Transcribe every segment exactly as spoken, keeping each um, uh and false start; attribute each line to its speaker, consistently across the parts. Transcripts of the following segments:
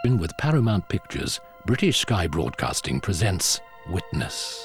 Speaker 1: With Paramount Pictures, British Sky Broadcasting presents Witness.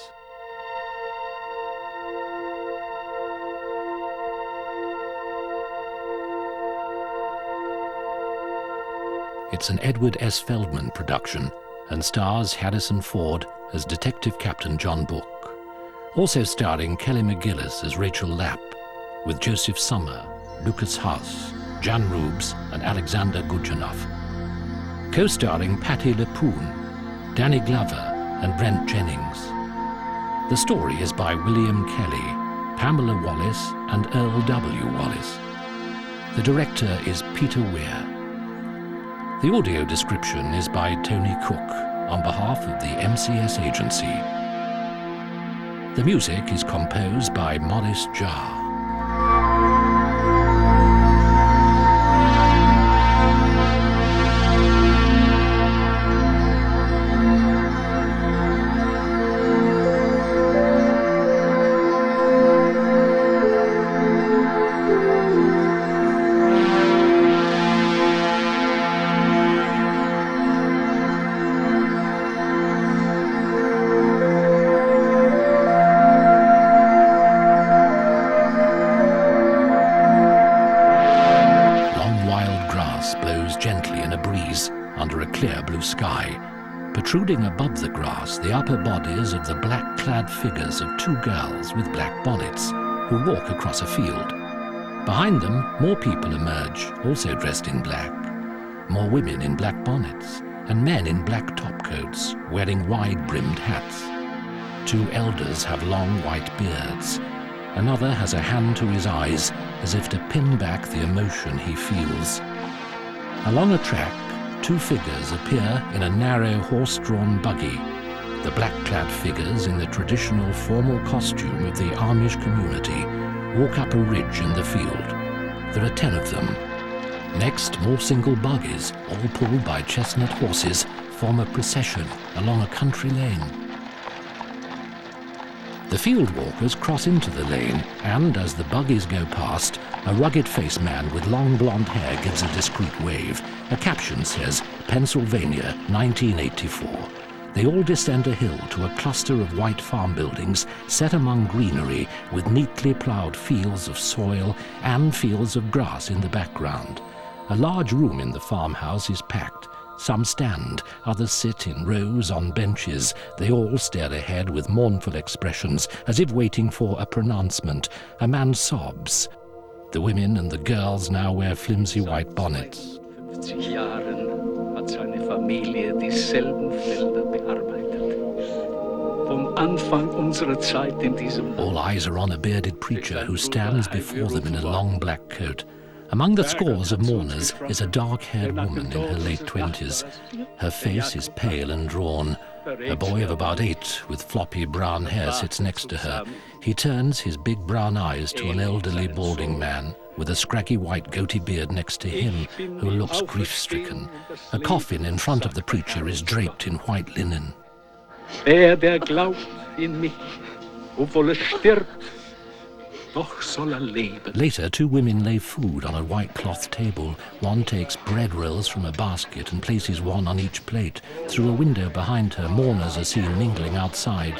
Speaker 1: It's an Edward S. Feldman production and stars Harrison Ford as Detective Captain John Book. Also starring Kelly McGillis as Rachel Lapp, with Joseph Summer, Lucas Haas, Jan Rubes and Alexander Gudjanov. Co-starring Patti LuPone, Danny Glover and Brent Jennings. The story is by William Kelly, Pamela Wallace and Earl W. Wallace. The director is Peter Weir. The audio description is by Tony Cook on behalf of the M C S Agency. The music is composed by Maurice Jarre. Gently in a breeze under a clear blue sky. Protruding above the grass, the upper bodies of the black-clad figures of two girls with black bonnets who walk across a field. Behind them, more people emerge, also dressed in black. More women in black bonnets, and men in black topcoats, wearing wide-brimmed hats. Two elders have long white beards. Another has a hand to his eyes, as if to pin back the emotion he feels. Along a track, two figures appear in a narrow horse-drawn buggy. The black-clad figures in the traditional formal costume of the Amish community walk up a ridge in the field. There are ten of them. Next, more single buggies, all pulled by chestnut horses, form a procession along a country lane. The field walkers cross into the lane, and as the buggies go past, a rugged-faced man with long blonde hair gives a discreet wave. A caption says, Pennsylvania, nineteen eighty-four. They all descend a hill to a cluster of white farm buildings set among greenery with neatly ploughed fields of soil and fields of grass in the background. A large room in the farmhouse is packed. Some stand, others sit in rows on benches. They all stare ahead with mournful expressions, as if waiting for a pronouncement. A man sobs. The women and the girls now wear flimsy white bonnets. All eyes are on a bearded preacher who stands before them in a long black coat. Among the scores of mourners is a dark-haired woman in her late twenties. Her face is pale and drawn. A boy of about eight with floppy brown hair sits next to her. He turns his big brown eyes to an elderly balding man with a scraggy white goatee beard next to him, who looks grief-stricken. A coffin in front of the preacher is draped in white linen.
Speaker 2: Der der glaubt in mich, obwohl er stirbt.
Speaker 1: Later, two women lay food on a white cloth table. One takes bread rolls from a basket and places one on each plate. Through a window behind her, mourners are seen mingling outside.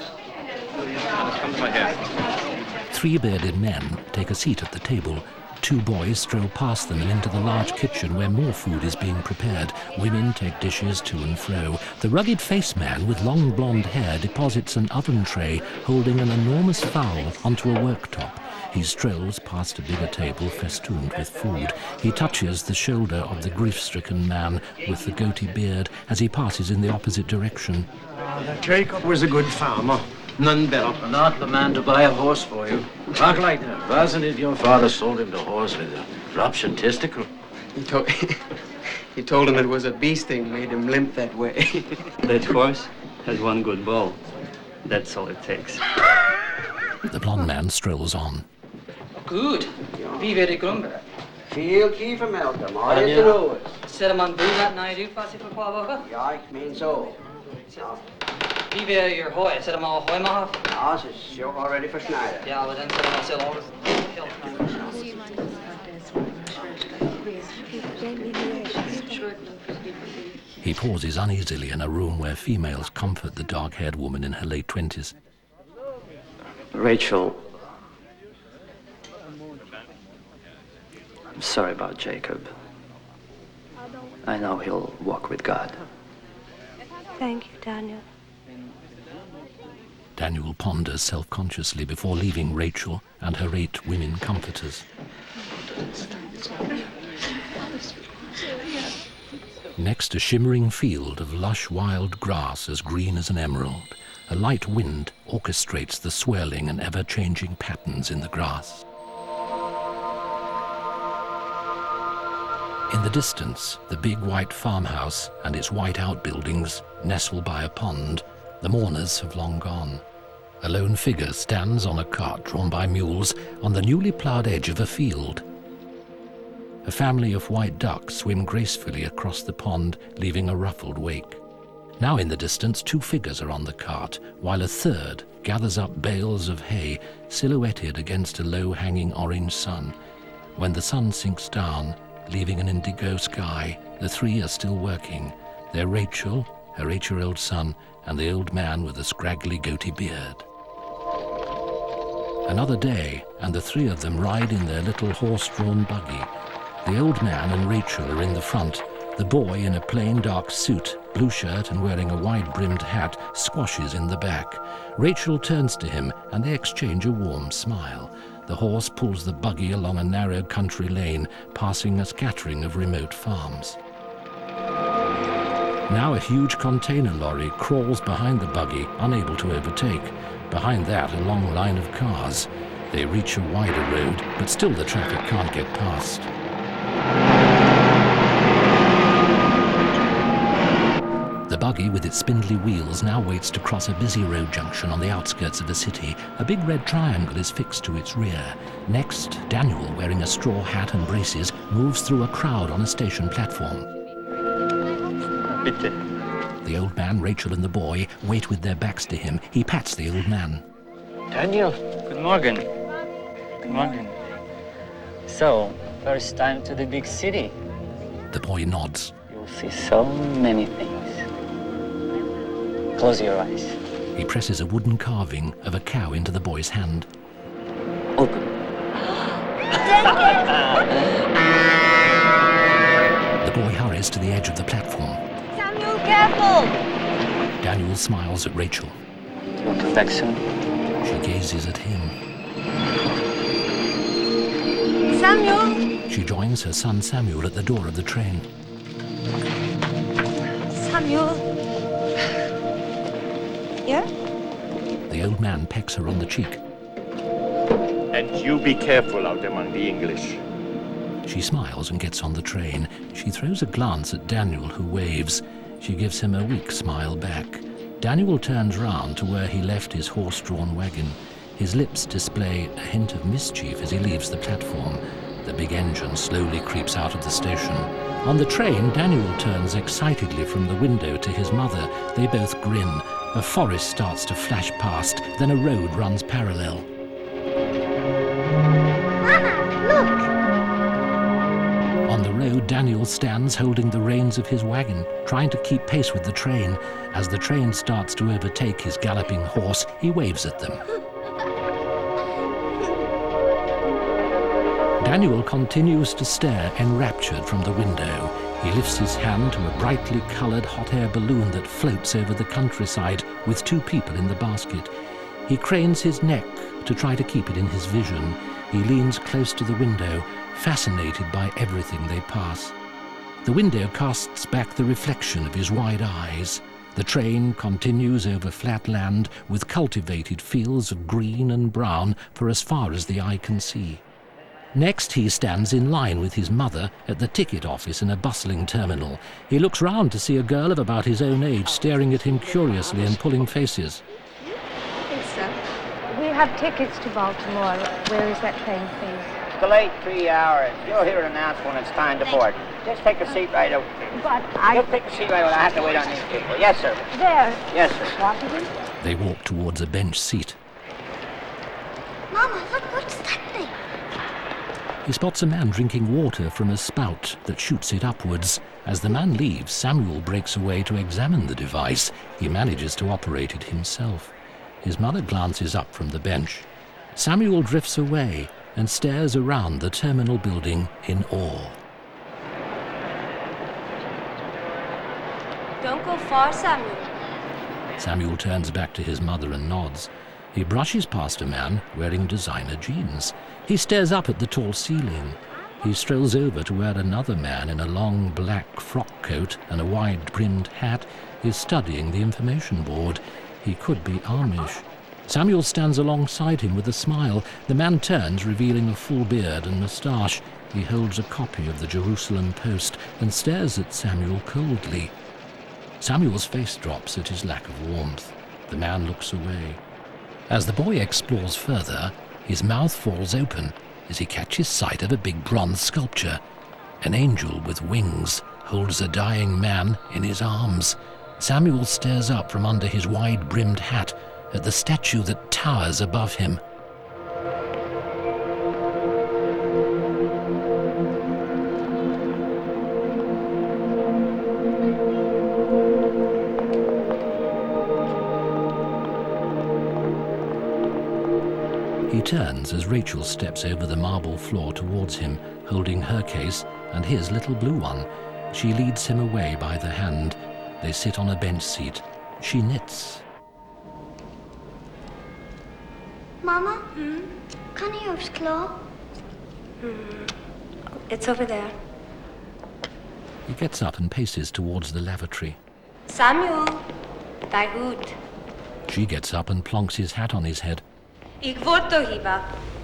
Speaker 1: Three bearded men take a seat at the table. Two boys stroll past them and into the large kitchen where more food is being prepared. Women take dishes to and fro. The rugged-faced man with long blonde hair deposits an oven tray holding an enormous fowl onto a worktop. He strolls past a bigger table festooned with food. He touches the shoulder of the grief-stricken man with the goatee beard as he passes in the opposite direction.
Speaker 3: Jacob was a good farmer. None better.
Speaker 4: Not the man to buy a horse for you. Talk like that. Wasn't it your father sold him the horse with a ruptured testicle?
Speaker 3: He told, he told him it was a bee sting made him limp that way.
Speaker 5: That horse has one good bull. That's all it takes.
Speaker 1: The blond man strolls on.
Speaker 6: Good. Be very grumber.
Speaker 3: Feel key for Malcolm. All you know is.
Speaker 6: Set him on do that now, do fussy for Papa.
Speaker 3: Yeah, I mean so.
Speaker 6: Be very your hoy. Set him all hoy, ma.
Speaker 3: Ah, she's all ready for Schneider.
Speaker 6: Yeah, but then set him all sell all this.
Speaker 1: He pauses uneasily in a room where females comfort the dark-haired woman in her late twenties.
Speaker 5: Rachel, I'm sorry about Jacob. I know he'll walk with God.
Speaker 7: Thank you, Daniel.
Speaker 1: Daniel ponders self-consciously before leaving Rachel and her eight women comforters. Next, a shimmering field of lush wild grass as green as an emerald. A light wind orchestrates the swirling and ever-changing patterns in the grass. In the distance, the big white farmhouse and its white outbuildings nestle by a pond. The mourners have long gone. A lone figure stands on a cart drawn by mules on the newly ploughed edge of a field. A family of white ducks swim gracefully across the pond, leaving a ruffled wake. Now in the distance, two figures are on the cart, while a third gathers up bales of hay silhouetted against a low-hanging orange sun. When the sun sinks down, leaving an indigo sky, the three are still working. They're Rachel, her eight-year-old son, and the old man with a scraggly goatee beard. Another day, and the three of them ride in their little horse-drawn buggy. The old man and Rachel are in the front. The boy, in a plain dark suit, blue shirt and wearing a wide-brimmed hat, squashes in the back. Rachel turns to him, and they exchange a warm smile. The horse pulls the buggy along a narrow country lane, passing a scattering of remote farms. Now a huge container lorry crawls behind the buggy, unable to overtake. Behind that, a long line of cars. They reach a wider road, but still the traffic can't get past. The buggy, with its spindly wheels, now waits to cross a busy road junction on the outskirts of the city. A big red triangle is fixed to its rear. Next, Daniel, wearing a straw hat and braces, moves through a crowd on a station platform.
Speaker 5: Bitte.
Speaker 1: The old man, Rachel, and the boy wait with their backs to him. He pats the old man.
Speaker 5: Daniel. Good morning. Good morning. So, first time to the big city.
Speaker 1: The boy nods.
Speaker 5: You'll see so many things. Close your eyes.
Speaker 1: He presses a wooden carving of a cow into the boy's hand.
Speaker 5: Open.
Speaker 1: The boy hurries to the edge of the platform.
Speaker 7: Samuel, careful!
Speaker 1: Daniel smiles at Rachel.
Speaker 5: Your protection.
Speaker 1: She gazes at him.
Speaker 7: Samuel!
Speaker 1: She joins her son Samuel at the door of the train.
Speaker 7: Samuel? Yeah?
Speaker 1: The old man pecks her on the cheek.
Speaker 8: And you be careful out among the English.
Speaker 1: She smiles and gets on the train. She throws a glance at Daniel, who waves. She gives him a weak smile back. Daniel turns round to where he left his horse-drawn wagon. His lips display a hint of mischief as he leaves the platform. The big engine slowly creeps out of the station. On the train, Daniel turns excitedly from the window to his mother. They both grin. A forest starts to flash past, then a road runs parallel.
Speaker 7: Mama, look!
Speaker 1: On the road, Daniel stands holding the reins of his wagon, trying to keep pace with the train. As the train starts to overtake his galloping horse, he waves at them. Daniel continues to stare, enraptured from the window. He lifts his hand to a brightly coloured hot air balloon that floats over the countryside with two people in the basket. He cranes his neck to try to keep it in his vision. He leans close to the window, fascinated by everything they pass. The window casts back the reflection of his wide eyes. The train continues over flat land with cultivated fields of green and brown for as far as the eye can see. Next, he stands in line with his mother at the ticket office in a bustling terminal. He looks round to see a girl of about his own age staring at him curiously and pulling faces.
Speaker 7: Yes, sir. We have tickets to Baltimore. Where is that train, please?
Speaker 9: Delayed three hours. You'll hear it announced when it's time to board. Just take a seat right over here.
Speaker 7: But I...
Speaker 9: Just take a seat right over there. I have to wait on these people. Yes, sir.
Speaker 7: There.
Speaker 9: Yes, sir.
Speaker 7: Washington?
Speaker 1: They walk towards a bench seat.
Speaker 7: Mama, look, what's that thing?
Speaker 1: He spots a man drinking water from a spout that shoots it upwards. As the man leaves, Samuel breaks away to examine the device. He manages to operate it himself. His mother glances up from the bench. Samuel drifts away and stares around the terminal building in awe.
Speaker 7: Don't go far, Samuel.
Speaker 1: Samuel turns back to his mother and nods. He brushes past a man wearing designer jeans. He stares up at the tall ceiling. He strolls over to where another man in a long black frock coat and a wide-brimmed hat is studying the information board. He could be Amish. Samuel stands alongside him with a smile. The man turns, revealing a full beard and moustache. He holds a copy of the Jerusalem Post and stares at Samuel coldly. Samuel's face drops at his lack of warmth. The man looks away. As the boy explores further, his mouth falls open as he catches sight of a big bronze sculpture. An angel with wings holds a dying man in his arms. Samuel stares up from under his wide-brimmed hat at the statue that towers above him. He turns as Rachel steps over the marble floor towards him, holding her case and his little blue one. She leads him away by the hand. They sit on a bench seat. She knits.
Speaker 10: Mama, hmm? Can I use claw?
Speaker 7: Hmm. It's over there.
Speaker 1: He gets up and paces towards the lavatory.
Speaker 7: Samuel, thy hoed.
Speaker 1: She gets up and plonks his hat on his head.
Speaker 7: Ik word to hiba.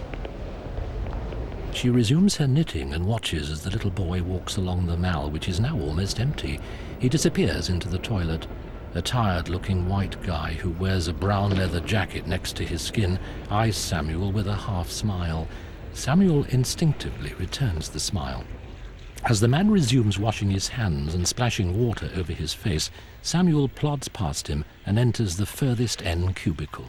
Speaker 1: She resumes her knitting and watches as the little boy walks along the mall, which is now almost empty. He disappears into the toilet. A tired-looking white guy who wears a brown leather jacket next to his skin eyes Samuel with a half-smile. Samuel instinctively returns the smile. As the man resumes washing his hands and splashing water over his face, Samuel plods past him and enters the furthest end cubicle.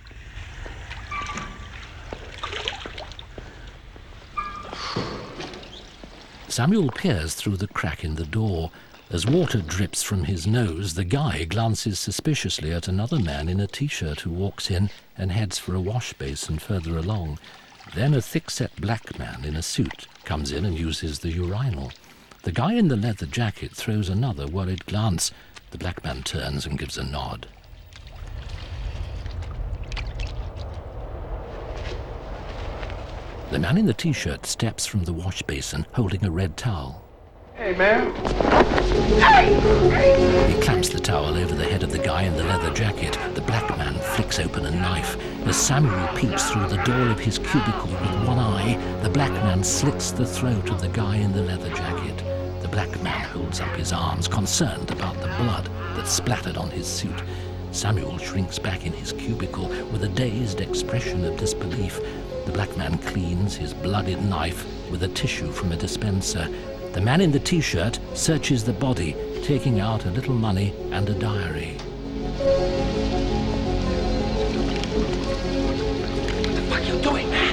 Speaker 1: Samuel peers through the crack in the door. As water drips from his nose, the guy glances suspiciously at another man in a t-shirt who walks in and heads for a wash basin further along. Then a thick-set black man in a suit comes in and uses the urinal. The guy in the leather jacket throws another worried glance. The black man turns and gives a nod. The man in the t-shirt steps from the wash basin holding a red towel.
Speaker 3: Hey, man.
Speaker 1: He clamps the towel over the head of the guy in the leather jacket. The black man flicks open a knife. As Samuel peeps through the door of his cubicle with one eye, the black man slits the throat of the guy in the leather jacket. The black man holds up his arms, concerned about the blood that splattered on his suit. Samuel shrinks back in his cubicle with a dazed expression of disbelief. The black man cleans his blooded knife with a tissue from a dispenser. The man in the t-shirt searches the body, taking out a little money and a diary.
Speaker 4: What the fuck are you doing, man?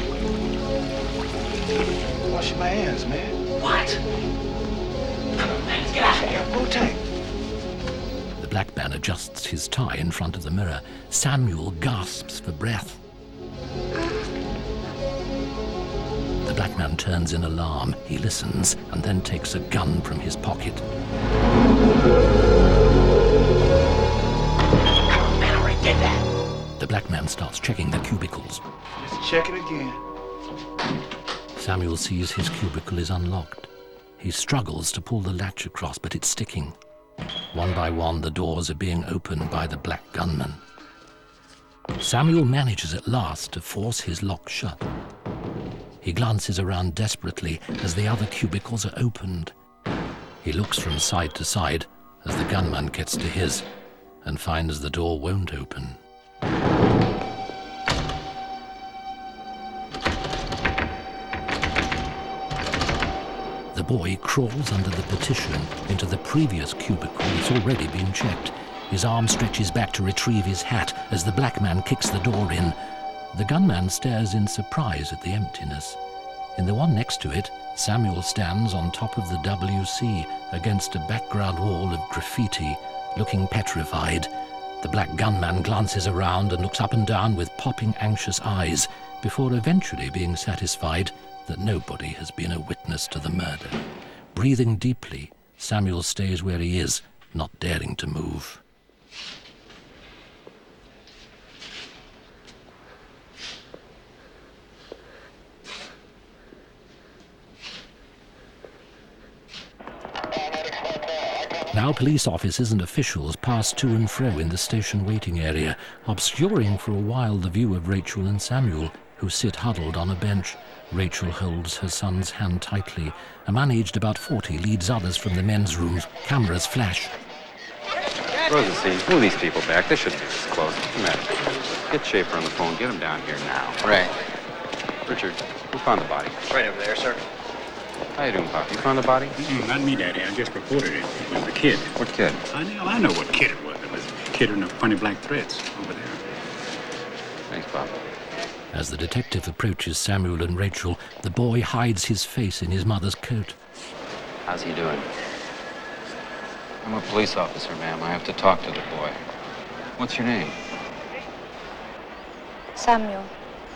Speaker 3: Washing my hands, man.
Speaker 4: What? Come on, man, let's get out of here.
Speaker 3: Hold tight.
Speaker 1: The black man adjusts his tie in front of the mirror. Samuel gasps for breath. The black man turns in alarm. He listens and then takes a gun from his pocket.
Speaker 4: Come on, man, I already did that.
Speaker 1: The black man starts checking the cubicles.
Speaker 3: Let's check it again.
Speaker 1: Samuel sees his cubicle is unlocked. He struggles to pull the latch across, but it's sticking. One by one, the doors are being opened by the black gunman. Samuel manages at last to force his lock shut. He glances around desperately as the other cubicles are opened. He looks from side to side as the gunman gets to his and finds the door won't open. The boy crawls under the partition into the previous cubicle that's already been checked. His arm stretches back to retrieve his hat as the black man kicks the door in. The gunman stares in surprise at the emptiness. In the one next to it, Samuel stands on top of the W C against a background wall of graffiti, looking petrified. The black gunman glances around and looks up and down with popping, anxious eyes, before eventually being satisfied that nobody has been a witness to the murder. Breathing deeply, Samuel stays where he is, not daring to move. Now police officers and officials pass to and fro in the station waiting area, obscuring for a while the view of Rachel and Samuel, who sit huddled on a bench. Rachel holds her son's hand tightly. A man aged about forty leads others from the men's rooms. Cameras flash.
Speaker 11: Rosenstein, move these people back. They shouldn't be this close. What's the matter? Get Schaefer on the phone. Get him down here now.
Speaker 3: Right.
Speaker 11: Richard, who found the body?
Speaker 3: Right over there, sir.
Speaker 11: How you doing, Pop? You found the body?
Speaker 8: Mm, not me, Daddy. I just reported it. It was the kid.
Speaker 11: What kid?
Speaker 8: I know, I know what kid it was. It was a kid in the funny black threads over there.
Speaker 11: Thanks, Pop.
Speaker 1: As the detective approaches Samuel and Rachel, the boy hides his face in his mother's coat.
Speaker 11: How's he doing? I'm a police officer, ma'am. I have to talk to the boy. What's your name?
Speaker 7: Samuel.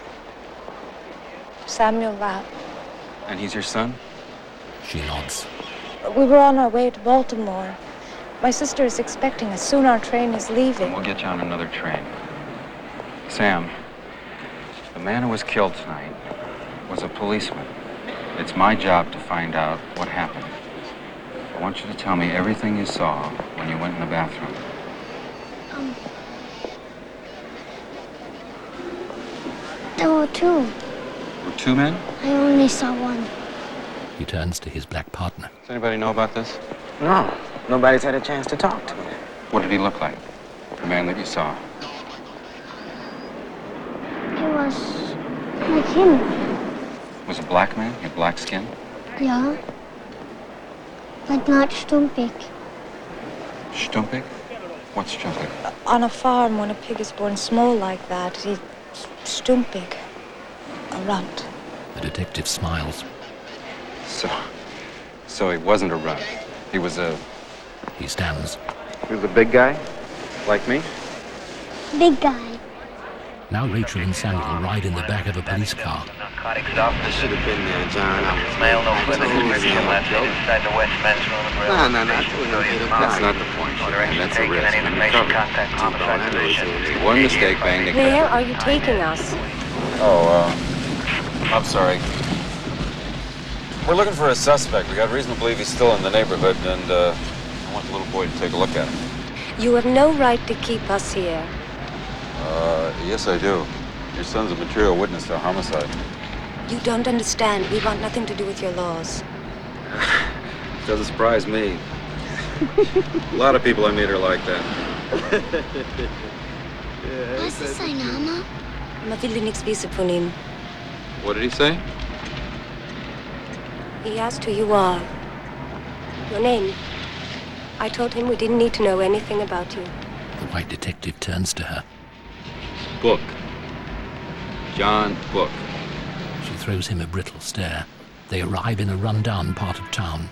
Speaker 7: Samuel Rapp.
Speaker 11: And he's your son?
Speaker 1: She nods.
Speaker 7: We were on our way to Baltimore. My sister is expecting us. Soon our train is leaving.
Speaker 11: We'll get you on another train. Sam, the man who was killed tonight was a policeman. It's my job to find out what happened. I want you to tell me everything you saw when you went in the bathroom.
Speaker 10: Um, there were two.
Speaker 11: Were two men?
Speaker 10: I only saw one.
Speaker 1: He turns to his black partner.
Speaker 11: Does anybody know about this?
Speaker 3: No, nobody's had a chance to talk to him.
Speaker 11: What did he look like? The man that you saw?
Speaker 10: It was like him.
Speaker 11: Was a black man? He had black skin?
Speaker 10: Yeah. But not stumpig.
Speaker 11: Stumpig? What's stumpig?
Speaker 7: On a farm, when a pig is born small like that, he's stumpig. A runt.
Speaker 1: The detective smiles.
Speaker 11: So, so he wasn't a runt. He was a...
Speaker 1: He stands.
Speaker 11: He was a big guy? Like me?
Speaker 10: Big guy.
Speaker 11: Now Rachel and Samuel ride in the back of a police car.
Speaker 3: Narcotics officer should have been there, John. I was
Speaker 9: Male, no
Speaker 3: I
Speaker 9: further
Speaker 3: told you
Speaker 9: description
Speaker 3: so.
Speaker 9: left inside the West Mansfield of
Speaker 3: No, no, no, I told you to
Speaker 11: That's not the point.
Speaker 9: Direction
Speaker 11: That's a
Speaker 9: taken,
Speaker 11: risk.
Speaker 9: any information, contact homicide division.
Speaker 11: One mistake, bang, they
Speaker 7: Where are you taking us?
Speaker 11: Oh, uh, I'm sorry. We're looking for a suspect. We got reason to believe he's still in the neighborhood, and uh, I want the little boy to take a look at him.
Speaker 7: You have no right to keep us here.
Speaker 11: Uh, yes, I do. Your son's a material witness to a homicide.
Speaker 7: You don't understand. We want nothing to do with your laws.
Speaker 11: Doesn't surprise me. A lot of people I meet are like that.
Speaker 10: Was ist sein Name?
Speaker 7: Man will nichts wissen von ihm.
Speaker 11: What did he say?
Speaker 7: He asked who you are. Your name. I told him we didn't need to know anything about you.
Speaker 1: The white detective turns to her.
Speaker 11: Book. John Book.
Speaker 1: She throws him a brittle stare. They arrive in a run-down part of town.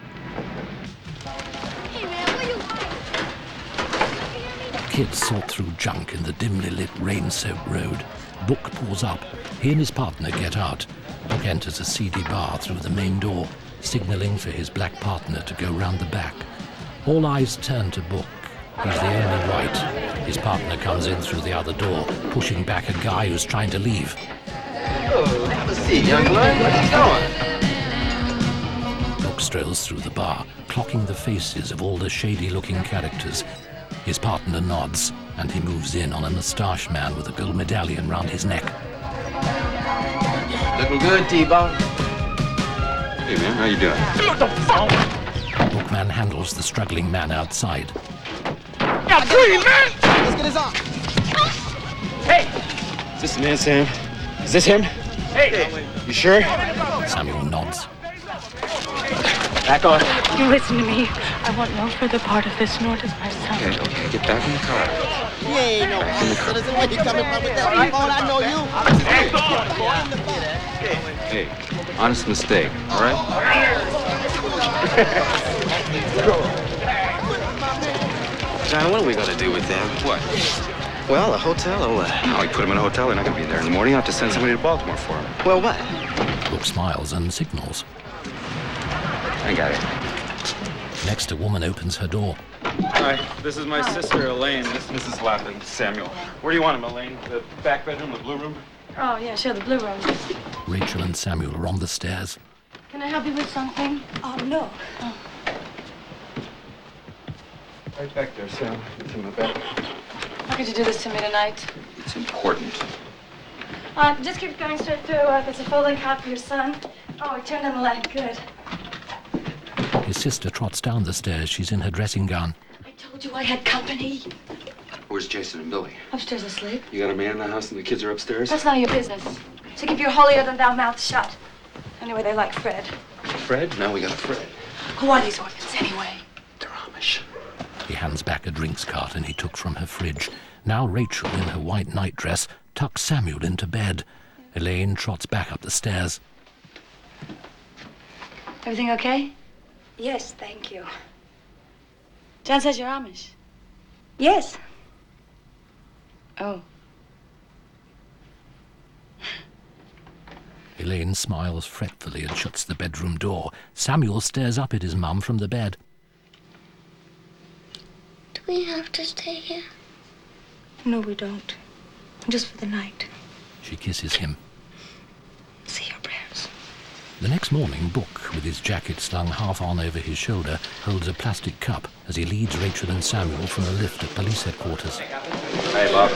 Speaker 10: Hey, man, where you hiding?
Speaker 1: Kids sort through junk in the dimly lit, rain-soaked road. Book pulls up. He and his partner get out. Book enters a seedy bar through the main door, signaling for his black partner to go round the back. All eyes turn to Book. He's the only white. His partner comes in through the other door, pushing back a guy who's trying to leave.
Speaker 3: Oh, have a seat, young blood. Where you going?
Speaker 1: Book strolls through the bar, clocking the faces of all the shady-looking characters. His partner nods, and he moves in on a moustache man with a gold medallion round his neck.
Speaker 3: Looking good, T-Bone.
Speaker 11: Hey, man, how you doing?
Speaker 1: Bookman handles the struggling man outside.
Speaker 3: Now, green, man! Let's get his arm. Hey! Is this the man, Sam? Is this him? Hey! You sure?
Speaker 1: Samuel nods.
Speaker 3: Back on.
Speaker 12: You listen to me. I want no further part of this, nor does my son.
Speaker 11: Okay, okay, get back in the car.
Speaker 13: He ain't no honest citizen. Where you coming from with that phone? I know you.
Speaker 11: Hey, honest mistake, all right?
Speaker 3: John, what are we going to do with them?
Speaker 11: What?
Speaker 3: Well, a hotel or what?
Speaker 11: Oh, we put him in a hotel. They're not going to be there in the morning. I'll have to send somebody to Baltimore for him.
Speaker 3: Well, what?
Speaker 1: Book smiles and signals.
Speaker 11: I got it.
Speaker 1: Next, a woman opens her door.
Speaker 11: Hi, this is my sister, Elaine. This is Missus Lappin, Samuel. Where do you want him, Elaine? The back bedroom, the blue room?
Speaker 12: Oh, yeah, sure, the blue room.
Speaker 1: Rachel and Samuel are on the stairs.
Speaker 12: Can I help you with something?
Speaker 7: Oh, no.
Speaker 12: Oh.
Speaker 11: Right back there, Sam. It's in the back.
Speaker 12: How could you do this to me tonight?
Speaker 11: It's important.
Speaker 12: Uh, just keep going straight through. Uh, there's a folding cot for your son. Oh, he turned on the light. Good.
Speaker 1: His sister trots down the stairs. She's in her dressing gown.
Speaker 12: I told you I had company.
Speaker 11: Where's Jason and Billy?
Speaker 12: Upstairs asleep.
Speaker 11: You got a man in the house and the kids are upstairs?
Speaker 12: That's none of your business. So keep your holier-than-thou mouth shut. Anyway, they like Fred.
Speaker 11: Fred? Now we got a Fred.
Speaker 12: Who are these orphans, anyway?
Speaker 11: They're Amish.
Speaker 1: He hands back a drinks carton he took from her fridge. Now Rachel, in her white nightdress, tucks Samuel into bed. Elaine trots back up the stairs.
Speaker 12: Everything okay?
Speaker 7: Yes, thank you.
Speaker 12: John says you're Amish.
Speaker 7: Yes.
Speaker 12: Oh.
Speaker 1: Elaine smiles fretfully and shuts the bedroom door. Samuel stares up at his mum from the bed.
Speaker 10: Do we have to stay here?
Speaker 12: No, we don't. Just for the night.
Speaker 1: She kisses him.
Speaker 12: Say your prayers.
Speaker 1: The next morning, Book, with his jacket slung half on over his shoulder, holds a plastic cup as he leads Rachel and Samuel from a lift at police headquarters.
Speaker 11: Hey, Bob.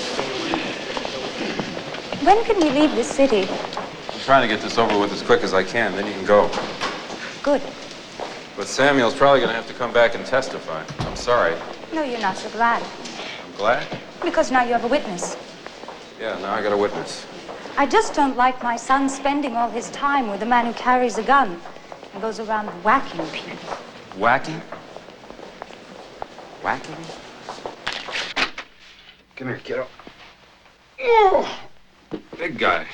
Speaker 7: When can we leave this city?
Speaker 11: I'm trying to get this over with as quick as I can, then you can go.
Speaker 7: Good.
Speaker 11: But Samuel's probably going to have to come back and testify. I'm sorry.
Speaker 7: No, you're not so glad.
Speaker 11: I'm glad?
Speaker 7: Because now you have a witness.
Speaker 11: Yeah, now I got a witness.
Speaker 7: I just don't like my son spending all his time with a man who carries a gun and goes around whacking people.
Speaker 11: Whacking? Whacking? Come here, kiddo. Oh, big guy.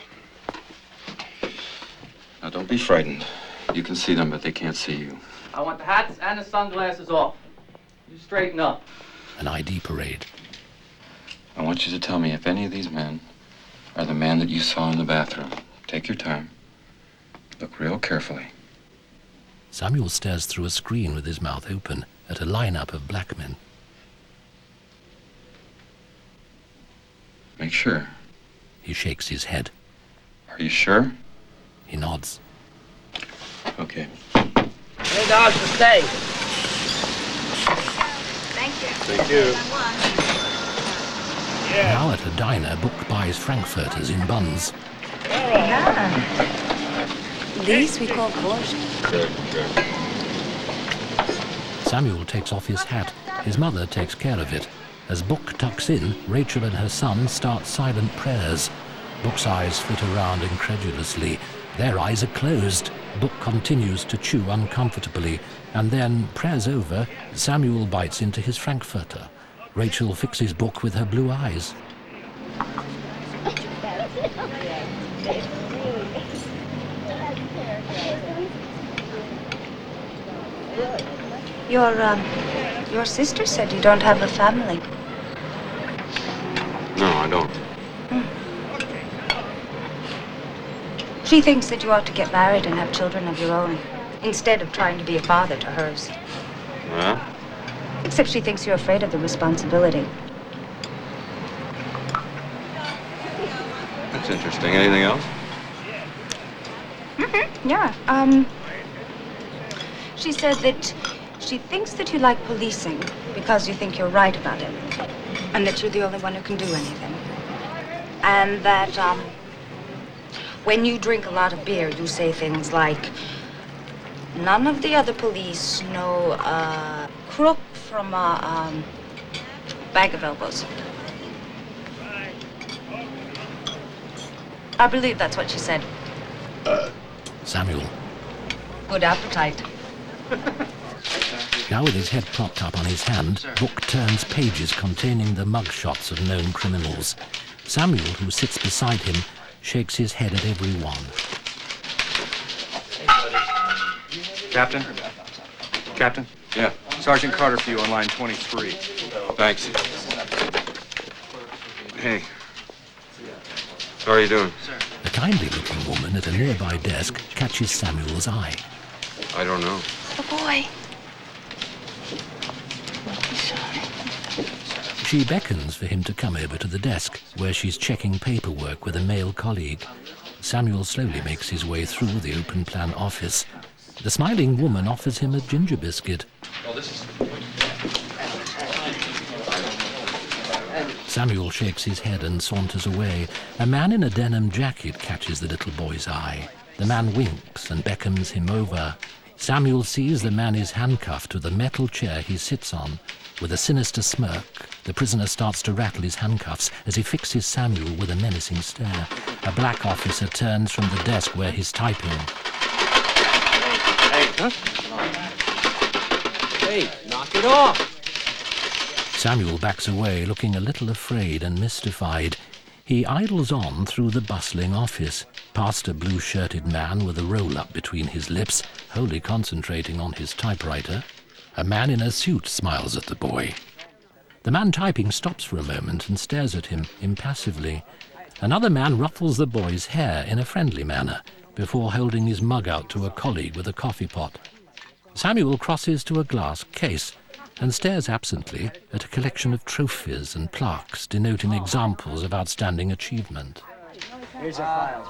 Speaker 11: Now, don't be frightened. You can see them, but they can't see you.
Speaker 6: I want the hats and the sunglasses off. You straighten up.
Speaker 1: An I D parade.
Speaker 11: I want you to tell me if any of these men are the man that you saw in the bathroom. Take your time. Look real carefully.
Speaker 1: Samuel stares through a screen with his mouth open at a lineup of black men.
Speaker 11: Make sure.
Speaker 1: He shakes his head.
Speaker 11: Are you sure?
Speaker 1: He nods.
Speaker 11: Okay.
Speaker 6: Hey, dogs, to stay.
Speaker 10: Thank you.
Speaker 11: Thank you.
Speaker 1: Now at a diner, Book buys frankfurters in buns.
Speaker 7: Yeah. These we call borscht.
Speaker 11: Good, good.
Speaker 1: Samuel takes off his hat. His mother takes care of it. As Book tucks in, Rachel and her son start silent prayers. Book's eyes flit around incredulously. Their eyes are closed. Book continues to chew uncomfortably. And then, prayers over, Samuel bites into his frankfurter. Rachel fixes Book with her blue eyes.
Speaker 7: Your, um, your sister said you don't have a family.
Speaker 11: No, I don't.
Speaker 7: Hmm. She thinks that you ought to get married and have children of your own, instead of trying to be a father to hers.
Speaker 11: Well?
Speaker 7: Except she thinks you're afraid of the responsibility.
Speaker 11: That's interesting. Anything else?
Speaker 7: Mm-hmm. Yeah. Um, she said that she thinks that you like policing because you think you're right about it, and that you're the only one who can do anything. And that, um, when you drink a lot of beer, you say things like, none of the other police know a crook from a um, bag of elbows. I believe that's what she said.
Speaker 1: Samuel.
Speaker 7: Good appetite.
Speaker 1: Now with his head propped up on his hand, Book turns pages containing the mugshots of known criminals. Samuel, who sits beside him, shakes his head at every one.
Speaker 11: Captain? Captain?
Speaker 14: Yeah?
Speaker 11: Sergeant Carter for you on line twenty-three.
Speaker 14: Thanks. Hey. How are you doing?
Speaker 1: A kindly-looking woman at a nearby desk catches Samuel's eye.
Speaker 14: I don't know.
Speaker 10: The boy.
Speaker 1: She beckons for him to come over to the desk, where she's checking paperwork with a male colleague. Samuel slowly makes his way through the open-plan office. The smiling woman offers him a ginger biscuit.
Speaker 14: Oh, this is...
Speaker 1: Samuel shakes his head and saunters away. A man in a denim jacket catches the little boy's eye. The man winks and beckons him over. Samuel sees the man is handcuffed to the metal chair he sits on. With a sinister smirk, the prisoner starts to rattle his handcuffs as he fixes Samuel with a menacing stare. A black officer turns from the desk where he's typing.
Speaker 3: Hey, huh? Hey, knock it off!
Speaker 1: Samuel backs away, looking a little afraid and mystified. He idles on through the bustling office, past a blue-shirted man with a roll-up between his lips, wholly concentrating on his typewriter. A man in a suit smiles at the boy. The man typing stops for a moment and stares at him impassively. Another man ruffles the boy's hair in a friendly manner before holding his mug out to a colleague with a coffee pot. Samuel crosses to a glass case and stares absently at a collection of trophies and plaques denoting examples of outstanding achievement.
Speaker 3: Here's our file.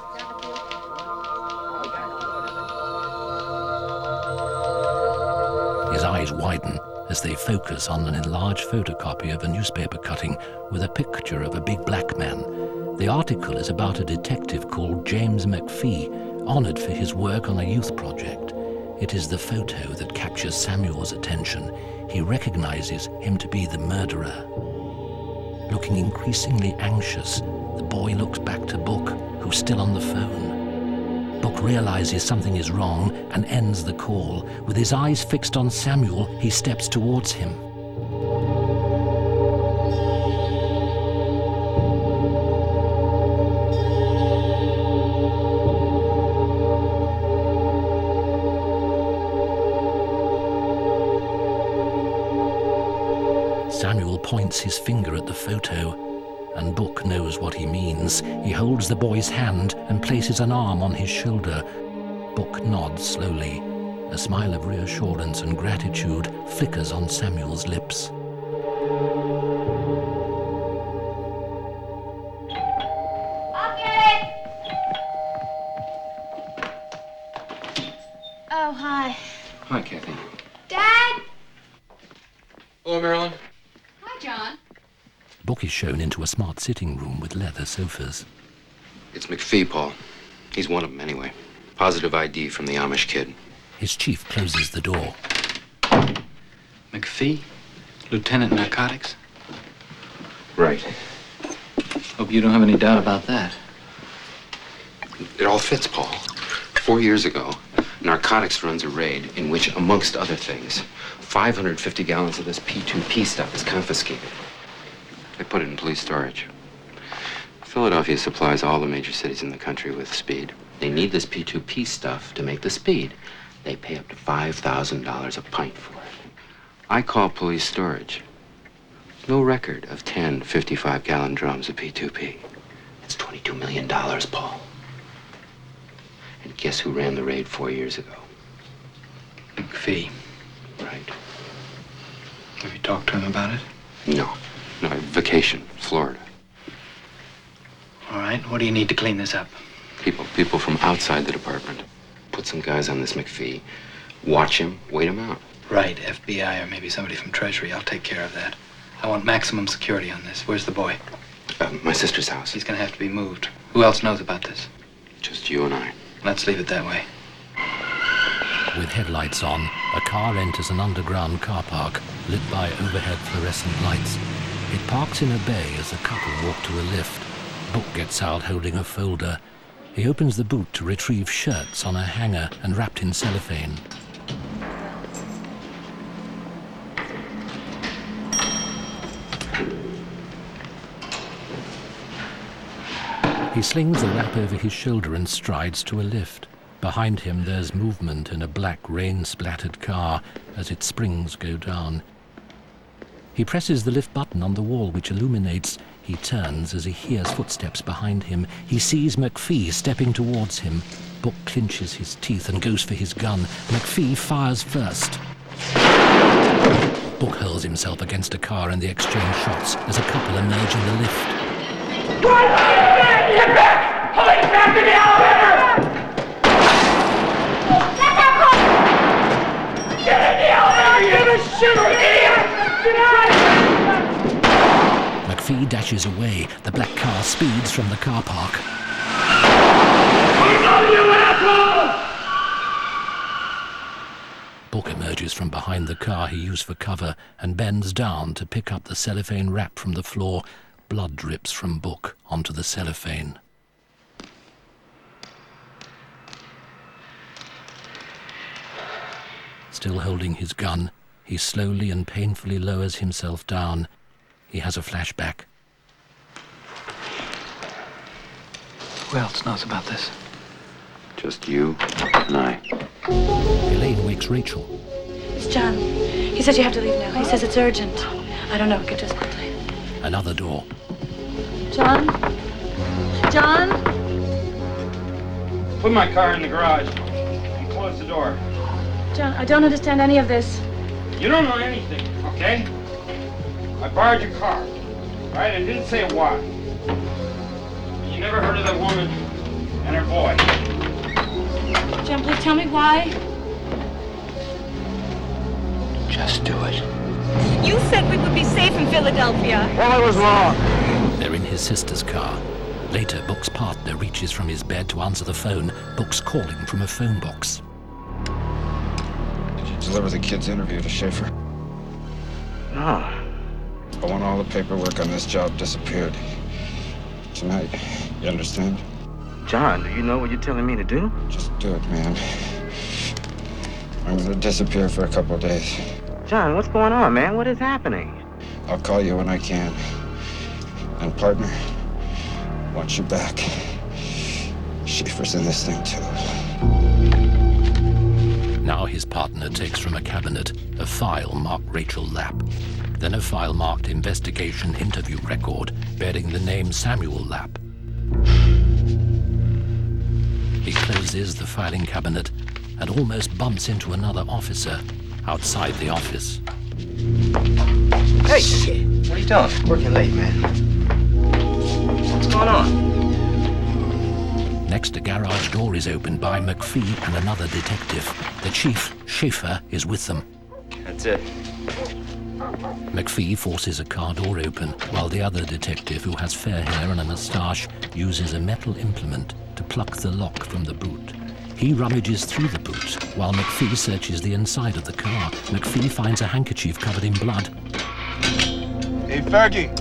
Speaker 1: His eyes widen as they focus on an enlarged photocopy of a newspaper cutting with a picture of a big black man. The article is about a detective called James McPhee, honored for his work on a youth project. It is the photo that captures Samuel's attention. He recognizes him to be the murderer. Looking increasingly anxious, the boy looks back to Book, who's still on the phone. Book realizes something is wrong and ends the call. With his eyes fixed on Samuel, he steps towards him. Samuel points his finger at the photo, and Book knows what he means. He holds the boy's hand and places an arm on his shoulder. Book nods slowly. A smile of reassurance and gratitude flickers on Samuel's lips.
Speaker 12: Okay. Oh, hi.
Speaker 11: Hi, Kathy.
Speaker 12: Dad?
Speaker 14: Hello, Marilyn.
Speaker 12: Hi, John.
Speaker 1: Book is shown into a smart sitting room with leather sofas.
Speaker 14: It's McPhee, Paul. He's one of them, anyway. Positive I D from the Amish kid.
Speaker 1: His chief closes the door.
Speaker 15: McPhee? Lieutenant Narcotics?
Speaker 14: Right.
Speaker 15: Hope you don't have any doubt about that.
Speaker 14: It all fits, Paul. Four years ago, Narcotics runs a raid in which, amongst other things, five hundred fifty gallons of this P two P stuff is confiscated. They put it in police storage. Philadelphia supplies all the major cities in the country with speed. They need this P two P stuff to make the speed. They pay up to five thousand dollars a pint for it. I call police storage. No record of ten fifty-five gallon drums of P two P. It's twenty-two million dollars, Paul. And guess who ran the raid four years ago?
Speaker 15: McPhee.
Speaker 14: Right.
Speaker 15: Have you talked to him about it?
Speaker 14: No. No, vacation, Florida.
Speaker 15: All right, what do you need to clean this up?
Speaker 14: People, people from outside the department. Put some guys on this McPhee. Watch him, wait him out.
Speaker 15: Right, F B I or maybe somebody from Treasury. I'll take care of that. I want maximum security on this. Where's the boy?
Speaker 14: Uh, my sister's house.
Speaker 15: He's gonna have to be moved. Who else knows about this?
Speaker 14: Just you and I.
Speaker 15: Let's leave it that way.
Speaker 1: With headlights on, a car enters an underground car park lit by overhead fluorescent lights. It parks in a bay as the couple walk to a lift. Book gets out holding a folder. He opens the boot to retrieve shirts on a hanger and wrapped in cellophane. He slings the wrap over his shoulder and strides to a lift. Behind him there's movement in a black rain-splattered car as its springs go down. He presses the lift button on the wall which illuminates. He turns as he hears footsteps behind him. He sees McPhee stepping towards him. Book clinches his teeth and goes for his gun. McPhee fires first. Book hurls himself against a car and they exchange shots as a couple emerge in the lift.
Speaker 3: Get back! Police back to the elevator! Get in the elevator! You're gonna shoot her, idiot! Get out!
Speaker 1: McPhee dashes away. The black car speeds from the car park.
Speaker 3: Hold on, you asshole!
Speaker 1: Book emerges from behind the car he used for cover and bends down to pick up the cellophane wrap from the floor. Blood drips from Book onto the cellophane. Still holding his gun, he slowly and painfully lowers himself down. He has a flashback.
Speaker 15: Who else knows about this?
Speaker 14: Just you and I.
Speaker 1: Elaine wakes Rachel.
Speaker 12: It's John. He says you have to leave now. He says it's urgent. I don't know. Get dressed quickly.
Speaker 1: Another door.
Speaker 12: John? John?
Speaker 16: Put my car in the garage and close the door.
Speaker 12: John, I don't understand any of this.
Speaker 16: You don't know anything, okay? I borrowed your car, all right? I didn't say why. You never heard of that woman and her boy.
Speaker 12: John, please tell me why.
Speaker 15: Just do it.
Speaker 17: You said we would be safe in Philadelphia.
Speaker 16: Well, I was wrong.
Speaker 1: They're in his sister's car. Later, Book's partner reaches from his bed to answer the phone. Book's calling from a phone box.
Speaker 11: Did you deliver the kid's interview to Schaefer?
Speaker 8: No.
Speaker 11: I want all the paperwork on this job disappeared. Tonight. You understand?
Speaker 8: John, do you know what you're telling me to do?
Speaker 11: Just do it, man. I'm gonna disappear for a couple of days.
Speaker 8: John, what's going on, man? What is happening?
Speaker 11: I'll call you when I can. And partner, want you back. Schaefer's in this thing too.
Speaker 1: Now his partner takes from a cabinet a file marked Rachel Lapp, then a file marked investigation interview record bearing the name Samuel Lapp. He closes the filing cabinet and almost bumps into another officer outside the office.
Speaker 18: Hey, what are you doing? Working late, man. What's going on?
Speaker 1: Next, a garage door is opened by McPhee and another detective. The chief, Schaefer, is with them.
Speaker 18: That's it.
Speaker 1: McPhee forces a car door open, while the other detective, who has fair hair and a moustache, uses a metal implement to pluck the lock from the boot. He rummages through the boot, while McPhee searches the inside of the car. McPhee finds a handkerchief covered in blood.
Speaker 13: Hey, Fergie.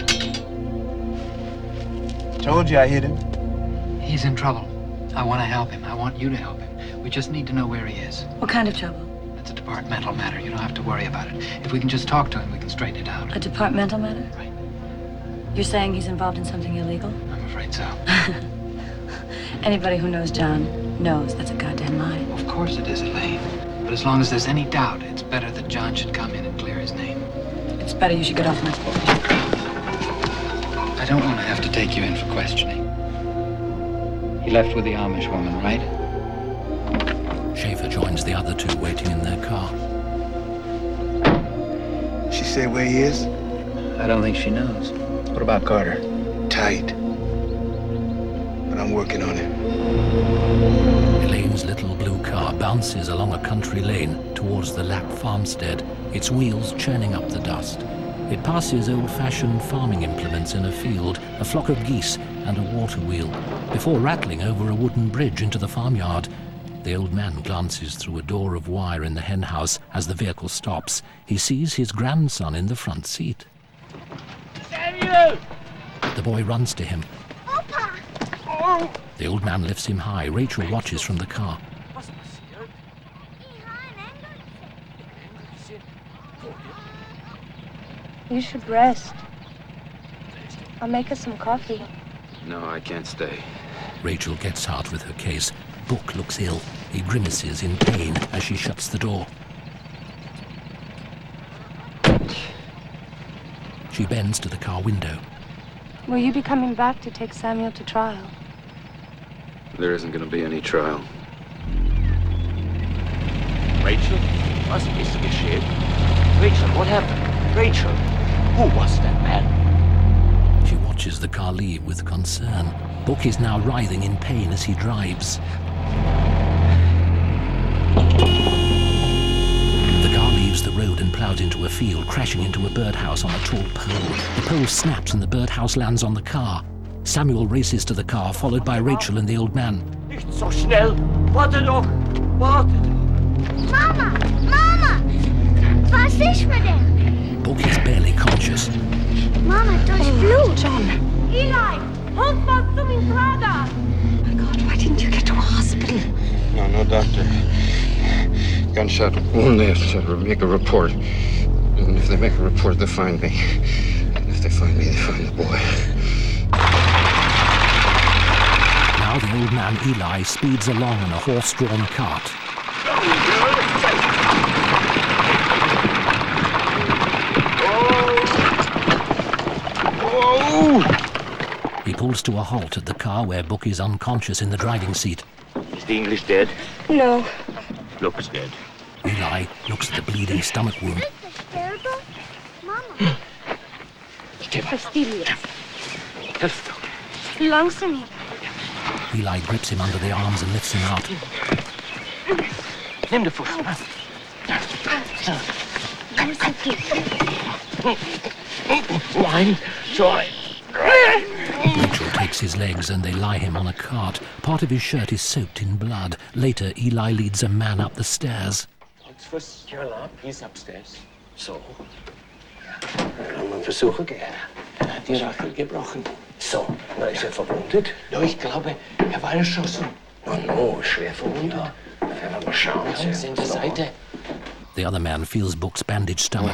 Speaker 13: Told you I hit him.
Speaker 15: He's in trouble. I want to help him. I want you to help him. We just need to know where he is.
Speaker 12: What kind of trouble?
Speaker 15: It's a departmental matter. You don't have to worry about it. If we can just talk to him, we can straighten it out.
Speaker 12: A departmental matter?
Speaker 15: Right.
Speaker 12: You're saying he's involved in something illegal?
Speaker 15: I'm afraid so.
Speaker 12: Anybody who knows John knows that's a goddamn lie.
Speaker 15: Of course it is, Elaine. But as long as there's any doubt, it's better that John should come in and clear his name.
Speaker 12: It's better you should get off my porch.
Speaker 15: I don't want to have to take you in for questioning. He left with the Amish woman, right?
Speaker 1: Schaefer joins the other two waiting in their car.
Speaker 13: She say where he is?
Speaker 15: I don't think she knows. What about Carter?
Speaker 13: Tight. But I'm working on it.
Speaker 1: Elaine's little blue car bounces along a country lane towards the Lapp farmstead, its wheels churning up the dust. It passes old-fashioned farming implements in a field, a flock of geese, and a water wheel, before rattling over a wooden bridge into the farmyard. The old man glances through a door of wire in the hen house as the vehicle stops. He sees his grandson in the front seat.
Speaker 3: Samuel!
Speaker 1: The boy runs to him.
Speaker 10: Opa!
Speaker 3: Oh,
Speaker 1: The old man lifts him high. Rachel watches from the car.
Speaker 12: You should rest. I'll make us some coffee.
Speaker 14: No, I can't stay.
Speaker 1: Rachel gets out with her case. Book looks ill. He grimaces in pain as she shuts the door. She bends to the car window.
Speaker 12: Will you be coming back to take Samuel to trial?
Speaker 14: There isn't going to be any trial.
Speaker 4: Rachel? Was ist geschehen? Rachel, what happened? Rachel, who was that man?
Speaker 1: She watches the car leave with concern. Book is now writhing in pain as he drives. The car leaves the road and plows into a field, crashing into a birdhouse on a tall pole. The pole snaps and the birdhouse lands on the car. Samuel races to the car, followed by Rachel and the old man.
Speaker 4: Nicht so schnell! Warte doch! Warte!
Speaker 10: Mama! Mama! Was ist mit dem?
Speaker 1: Book is barely conscious.
Speaker 10: Mama, da ist Blut.
Speaker 12: John.
Speaker 17: Eli! Hold fast to me, brother!
Speaker 12: Oh my God, why didn't you get to a hospital?
Speaker 11: No, no, doctor. Gunshot wound. They have to make a report. And if they make a report, they'll find me. And if they find me, they find the boy.
Speaker 1: Now the old man Eli speeds along in a horse-drawn cart. He pulls to a halt at the car where Book is unconscious in the driving seat.
Speaker 4: Is the English dead?
Speaker 12: No.
Speaker 4: Looks dead.
Speaker 1: Eli looks at the bleeding stomach wound.
Speaker 10: Terrible? Mama.
Speaker 12: Fastidio. Belongs to me.
Speaker 1: Eli grips him under the arms and lifts him out.
Speaker 4: Nimm den Fuß. Nein, joy.
Speaker 1: Rachel takes his legs and they lie him on a cart. Part of his shirt is soaked in blood. Later, Eli leads a man up the stairs.
Speaker 4: He's upstairs. So. Kann man versuchen, gell? Er hat die Rachel gebrochen. So, na, ist er verwundet? Ja, ich glaube, er war erschossen. No, no, schwer verwundet. Ja. Wenn wir mal schauen. Ja, in der Seite.
Speaker 1: The other man feels Book's bandaged stomach.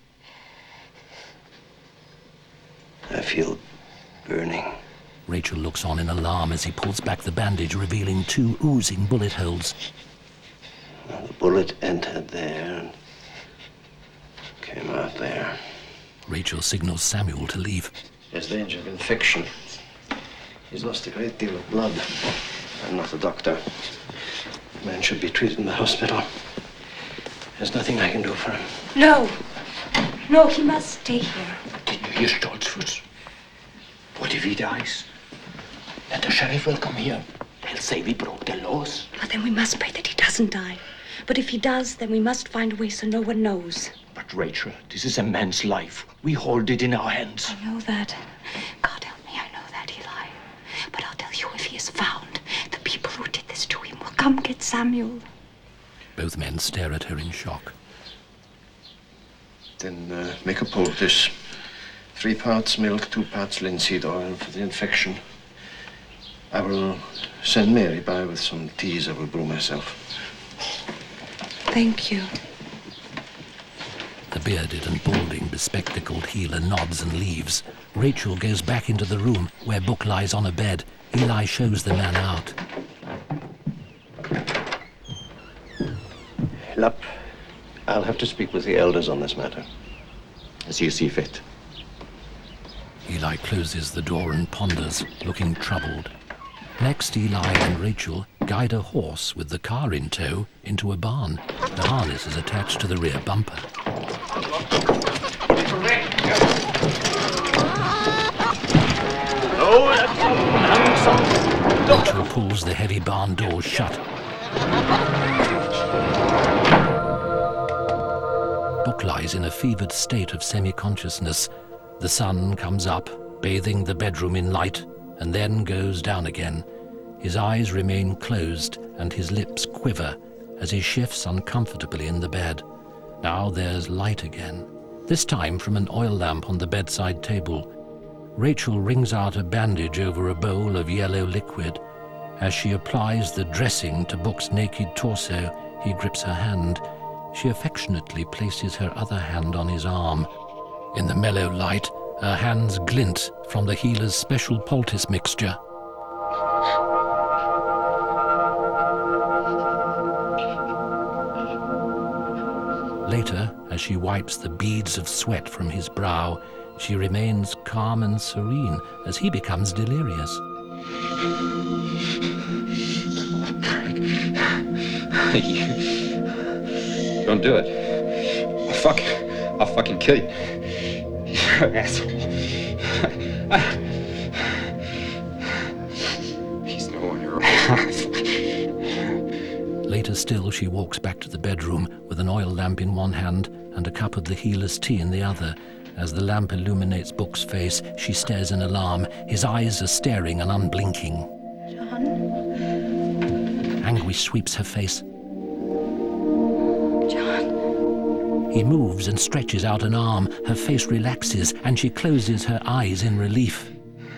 Speaker 4: I feel burning.
Speaker 1: Rachel looks on in alarm as he pulls back the bandage, revealing two oozing bullet holes.
Speaker 4: Well, the bullet entered there and came out there.
Speaker 1: Rachel signals Samuel to leave.
Speaker 4: There's danger of infection. He's lost a great deal of blood. I'm not a doctor. The man should be treated in the hospital. There's nothing I can do for him.
Speaker 12: No. No, he must stay here.
Speaker 4: Did you hear Stoltzfus? What if he dies? And the sheriff will come here. They'll say we broke the laws.
Speaker 12: Well, then we must pray that he doesn't die. But if he does, then we must find a way so no one knows.
Speaker 4: But Rachel, this is a man's life. We hold it in our hands.
Speaker 12: I know that. God help me, I know that, Eli. But I'll tell you, if he is found, the people who did this to him will come get Samuel.
Speaker 1: Both men stare at her in shock.
Speaker 4: Then uh, make a poultice. Three parts milk, two parts linseed oil for the infection. I will send Mary by with some teas I will brew myself.
Speaker 12: Thank you.
Speaker 1: The bearded and balding, bespectacled healer nods and leaves. Rachel goes back into the room where Book lies on a bed. Eli shows the man out.
Speaker 4: Lapp, I'll have to speak with the elders on this matter. As you see fit.
Speaker 1: Eli closes the door and ponders, looking troubled. Next, Eli and Rachel guide a horse with the car in tow into a barn. The harness is attached to the rear bumper. Rachel pulls the heavy barn doors shut. Book lies in a fevered state of semi-consciousness. The sun comes up, bathing the bedroom in light, and then goes down again. His eyes remain closed and his lips quiver as he shifts uncomfortably in the bed. Now there's light again, this time from an oil lamp on the bedside table. Rachel wrings out a bandage over a bowl of yellow liquid. As she applies the dressing to Book's naked torso, he grips her hand. She affectionately places her other hand on his arm. In the mellow light, her hands glint from the healer's special poultice mixture. Later, as she wipes the beads of sweat from his brow, she remains calm and serene as he becomes delirious.
Speaker 11: Don't do it. I'll fuck you. I'll fucking kill you. You're an asshole. He's no one, you're a
Speaker 1: Later still, she walks back to the bedroom with an oil lamp in one hand and a cup of the healer's tea in the other. As the lamp illuminates Book's face, she stares in alarm. His eyes are staring and unblinking.
Speaker 7: John?
Speaker 1: Anguish sweeps her face.
Speaker 7: John?
Speaker 1: He moves and stretches out an arm. Her face relaxes and she closes her eyes in relief.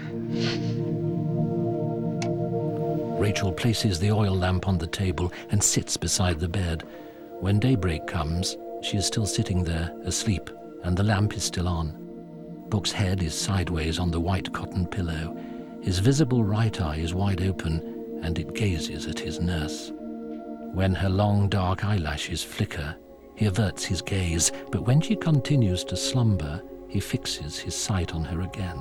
Speaker 1: Rachel places the oil lamp on the table and sits beside the bed. When daybreak comes, she is still sitting there, asleep, and the lamp is still on. Book's head is sideways on the white cotton pillow. His visible right eye is wide open, and it gazes at his nurse. When her long dark eyelashes flicker, he averts his gaze, but when she continues to slumber, he fixes his sight on her again.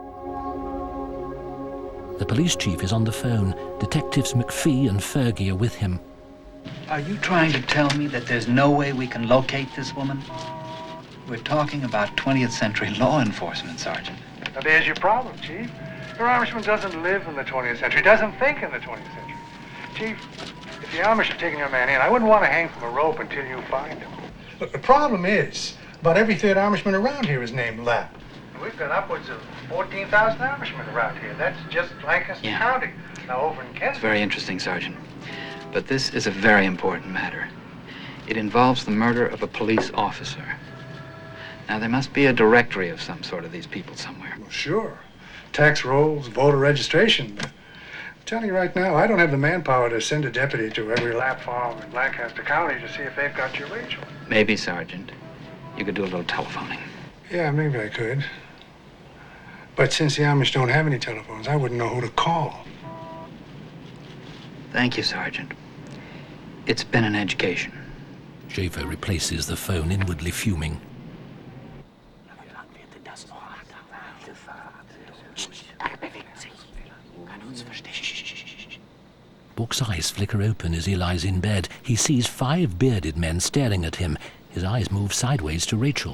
Speaker 1: The police chief is on the phone. Detectives McPhee and Fergie are with him.
Speaker 15: Are you trying to tell me that there's no way we can locate this woman? We're talking about twentieth century law enforcement, Sergeant.
Speaker 19: Now, there's your problem, Chief. Your Irishman doesn't live in the twentieth century, doesn't think in the twentieth century. Chief, if the Amish are taking your man in, I wouldn't want to hang from a rope until you find him.
Speaker 20: Look, the problem is, about every third Irishman around here is named Lapp.
Speaker 19: We've got upwards of fourteen thousand Irishmen around here. That's just Lancaster
Speaker 15: Yeah.
Speaker 19: County. Now, over in
Speaker 15: It's
Speaker 19: Kent.
Speaker 15: very interesting, Sergeant. But this is a very important matter. It involves the murder of a police officer. Now, there must be a directory of some sort of these people somewhere.
Speaker 20: Well, sure. Tax rolls, voter registration. But I'm telling you right now, I don't have the manpower to send a deputy to every lap.
Speaker 19: Lapp farm in Lancaster County to see if they've got your Rachel.
Speaker 15: Maybe, Sergeant, you could do a little telephoning.
Speaker 20: Yeah, maybe I could. But since the Amish don't have any telephones, I wouldn't know who to call.
Speaker 15: Thank you, Sergeant. It's been an education.
Speaker 1: Schaefer replaces the phone, inwardly fuming. Book's eyes flicker open as he lies in bed. He sees five bearded men staring at him. His eyes move sideways to Rachel.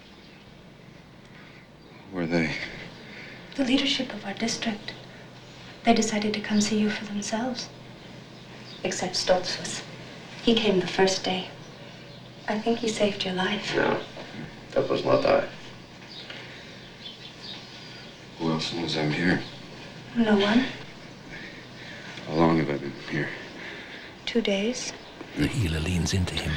Speaker 11: Who are they?
Speaker 7: The leadership of our district. They decided to come see you for themselves. Except Stoltzfus. He came the first day. I think he saved your life.
Speaker 4: No, that was not I.
Speaker 11: Who else knows I'm here?
Speaker 7: No one.
Speaker 11: How long have I been here?
Speaker 7: Two days.
Speaker 1: The healer leans into him.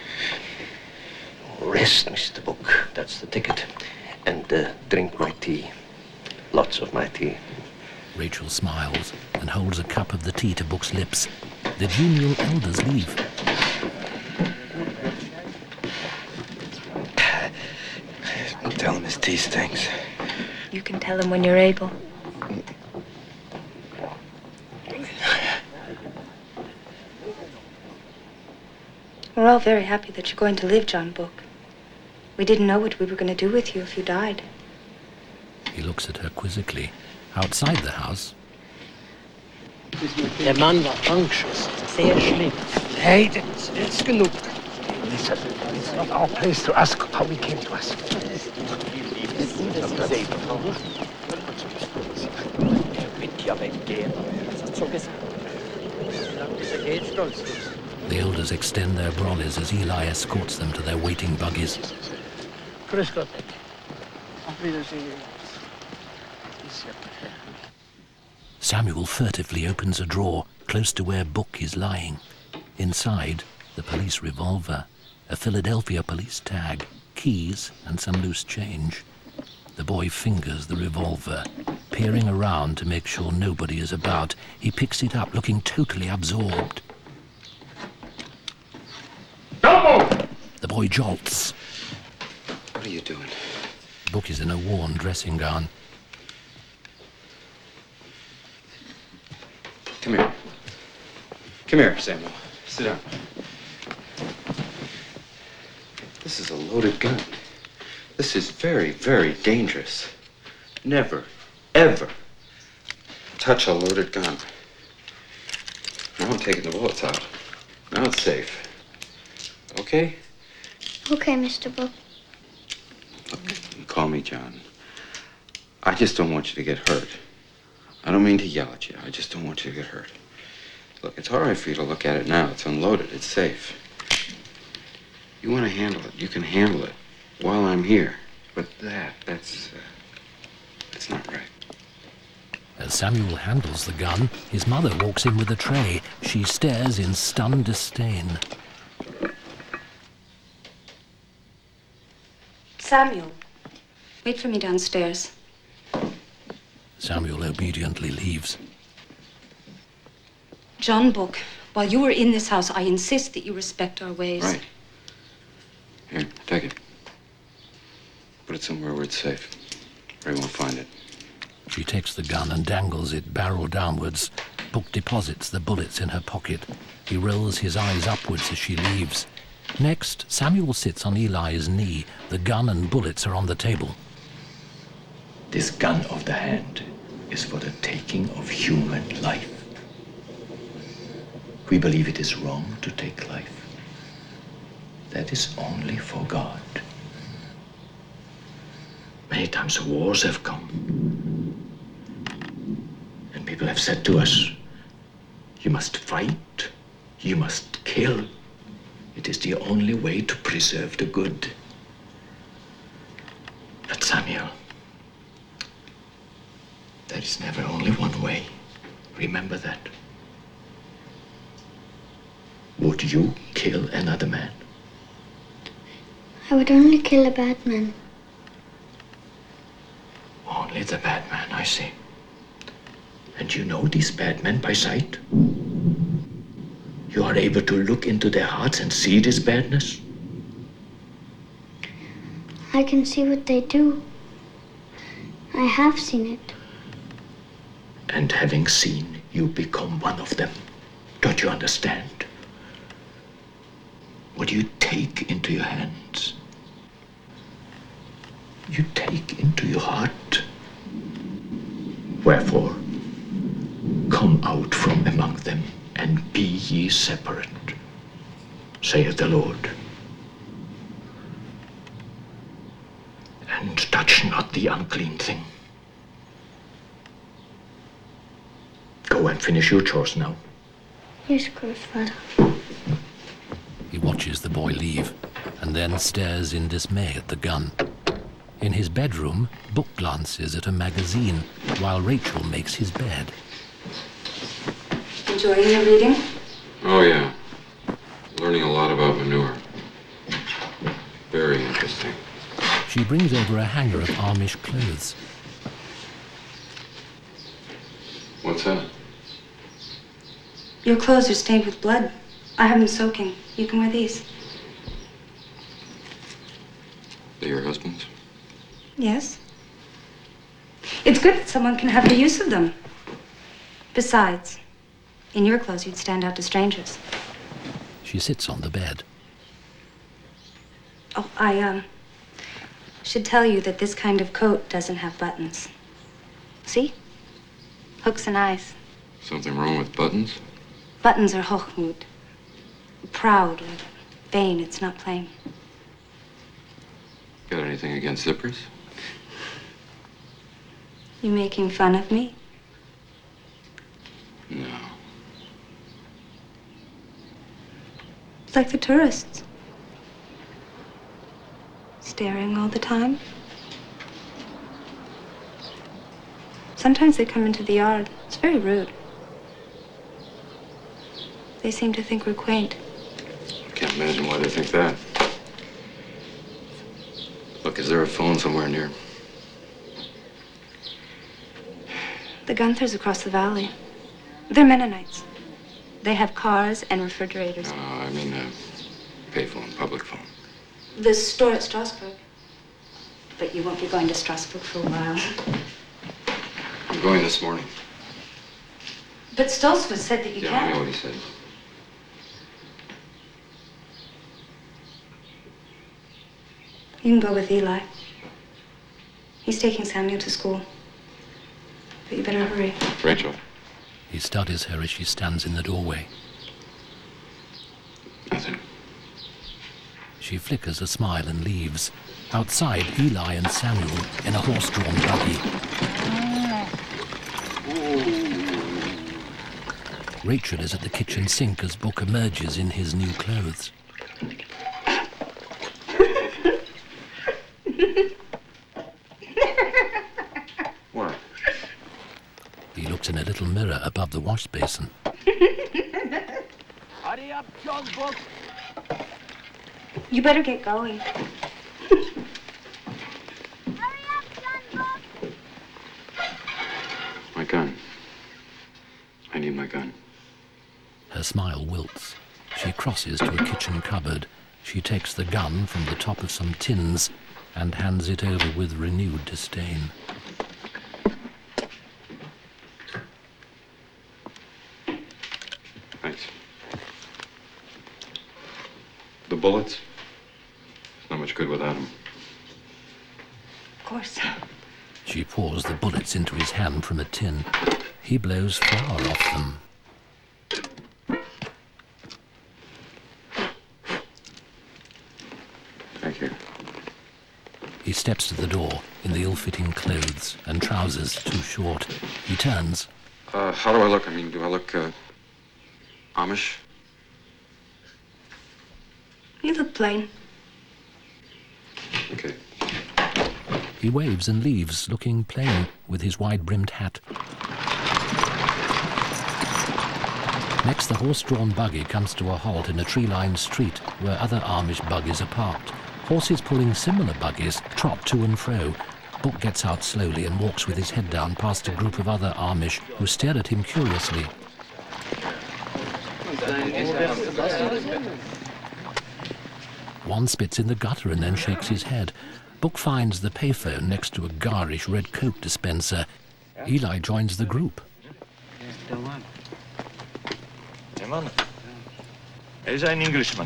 Speaker 4: Rest, Mister Book. That's the ticket. And uh, drink my tea. Lots of my tea.
Speaker 1: Rachel smiles and holds a cup of the tea to Book's lips. The genial elders leave.
Speaker 11: Tell him his tea stinks.
Speaker 7: You can tell him when you're able. We're all very happy that you're going to live, John Book. We didn't know what we were going to do with you if you died.
Speaker 1: He looks at her quizzically. Outside the house,
Speaker 4: Der Mann war anxious. Sehr schlimm. Hey, that's, that's genug. Listen, it's not our place to ask how we came to us.
Speaker 1: the elders extend their brollies as Eli escorts them to their waiting buggies.
Speaker 4: Grüß Gott. Auf Wiedersehen.
Speaker 1: Samuel furtively opens a drawer close to where Book is lying. Inside, the police revolver, a Philadelphia police tag, keys, and some loose change. The boy fingers the revolver. Peering around to make sure nobody is about, he picks it up, looking totally absorbed.
Speaker 16: Don't move!
Speaker 1: The boy jolts.
Speaker 14: What are you doing?
Speaker 1: Book is in a worn dressing gown.
Speaker 14: Come here. Come here, Samuel. Sit down. This is a loaded gun. This is very, very dangerous. Never, ever touch a loaded gun. Now I'm taking the bullets out. Now it's safe. Okay?
Speaker 10: Okay, Mister Book.
Speaker 14: Look, you call me John. I just don't want you to get hurt. I don't mean to yell at you. I just don't want you to get hurt. Look, it's all right for you to look at it now. It's unloaded. It's safe. You want to handle it. You can handle it while I'm here. But that, that's, uh, that's not right.
Speaker 1: As Samuel handles the gun, his mother walks in with a tray. She stares in stunned disdain.
Speaker 7: Samuel, wait for me downstairs.
Speaker 1: Samuel obediently leaves.
Speaker 7: John Book, while you are in this house, I insist that you respect our ways.
Speaker 14: Right. Here, take it. Put it somewhere where it's safe. Where he won't find it.
Speaker 1: She takes the gun and dangles it barrel downwards. Book deposits the bullets in her pocket. He rolls his eyes upwards as she leaves. Next, Samuel sits on Eli's knee. The gun and bullets are on the table.
Speaker 4: This gun of the hand is for the taking of human life. We believe it is wrong to take life. That is only for God. Many times wars have come. And people have said to us, you must fight, you must kill. It is the only way to preserve the good. But Samuel, there is never only one way. Remember that. Would you kill another man?
Speaker 10: I would only kill a bad man.
Speaker 4: Only the bad man, I see. And you know these bad men by sight? You are able to look into their hearts and see this badness?
Speaker 10: I can see what they do. I have seen it.
Speaker 4: And having seen, you become one of them. Don't you understand? What you take into your hands, you take into your heart. Wherefore, come out from among them and be ye separate, saith the Lord. And touch not the unclean thing. Go and finish your chores now.
Speaker 10: Yes, Grandfather.
Speaker 1: He watches the boy leave, and then stares in dismay at the gun. In his bedroom, Book glances at a magazine, while Rachel makes his bed.
Speaker 7: Enjoying your reading?
Speaker 14: Oh, yeah. Learning a lot about manure. Very interesting.
Speaker 1: She brings over a hanger of Amish clothes.
Speaker 14: What's that?
Speaker 7: Your clothes are stained with blood. I have them soaking. You can wear these.
Speaker 14: They're your husband's?
Speaker 7: Yes. It's good that someone can have the use of them. Besides, in your clothes, you'd stand out to strangers.
Speaker 1: She sits on the bed.
Speaker 7: Oh, I, um, should tell you that this kind of coat doesn't have buttons. See? Hooks and eyes.
Speaker 14: Something wrong with buttons?
Speaker 7: Buttons are hochmut. Proud or vain, it's not plain.
Speaker 14: Got anything against zippers?
Speaker 7: You making fun of me?
Speaker 14: No.
Speaker 7: It's like the tourists. Staring all the time. Sometimes they come into the yard. It's very rude. They seem to think we're quaint.
Speaker 14: I can't imagine why they think that. Look, is there a phone somewhere near?
Speaker 7: The Gunthers across the valley. They're Mennonites. They have cars and refrigerators.
Speaker 14: No, I mean uh, payphone, public phone.
Speaker 7: The store at Strasbourg. But you won't be going to Strasbourg for a while.
Speaker 14: I'm going this morning.
Speaker 7: But Stoltzfus said that you
Speaker 14: Yeah, I
Speaker 7: can't.
Speaker 14: know what he said.
Speaker 7: You can go with Eli. He's taking Samuel to school. But you better hurry.
Speaker 14: Rachel.
Speaker 1: He studies her as she stands in the doorway.
Speaker 14: Nothing.
Speaker 1: She flickers a smile and leaves. Outside, Eli and Samuel in a horse-drawn buggy. Rachel is at the kitchen sink as Book emerges in his new clothes.
Speaker 14: What?
Speaker 1: He looks in a little mirror above the wash basin.
Speaker 3: Hurry up, John Book.
Speaker 7: You better get going.
Speaker 14: My gun. I need my gun.
Speaker 1: Her smile wilts. She crosses to a kitchen cupboard. She takes the gun from the top of some tins and hands it over with renewed disdain.
Speaker 14: Thanks. The bullets? It's not much good without them.
Speaker 7: Of course.
Speaker 1: She pours the bullets into his hand from a tin. He blows flour off them.
Speaker 14: Thank you.
Speaker 1: He steps to the door in the ill-fitting clothes and trousers too short. He turns.
Speaker 14: Uh, how do I look? I mean, do I look, uh, Amish?
Speaker 7: You look plain.
Speaker 14: Okay.
Speaker 1: He waves and leaves, looking plain with his wide-brimmed hat. Next, the horse-drawn buggy comes to a halt in a tree-lined street where other Amish buggies are parked. Horses pulling similar buggies trot to and fro. Book gets out slowly and walks with his head down past a group of other Amish who stare at him curiously. One spits in the gutter and then shakes his head. Book finds the payphone next to a garish red Coke dispenser. Eli joins the group.
Speaker 8: Hey, man. Er ist ein Englishman.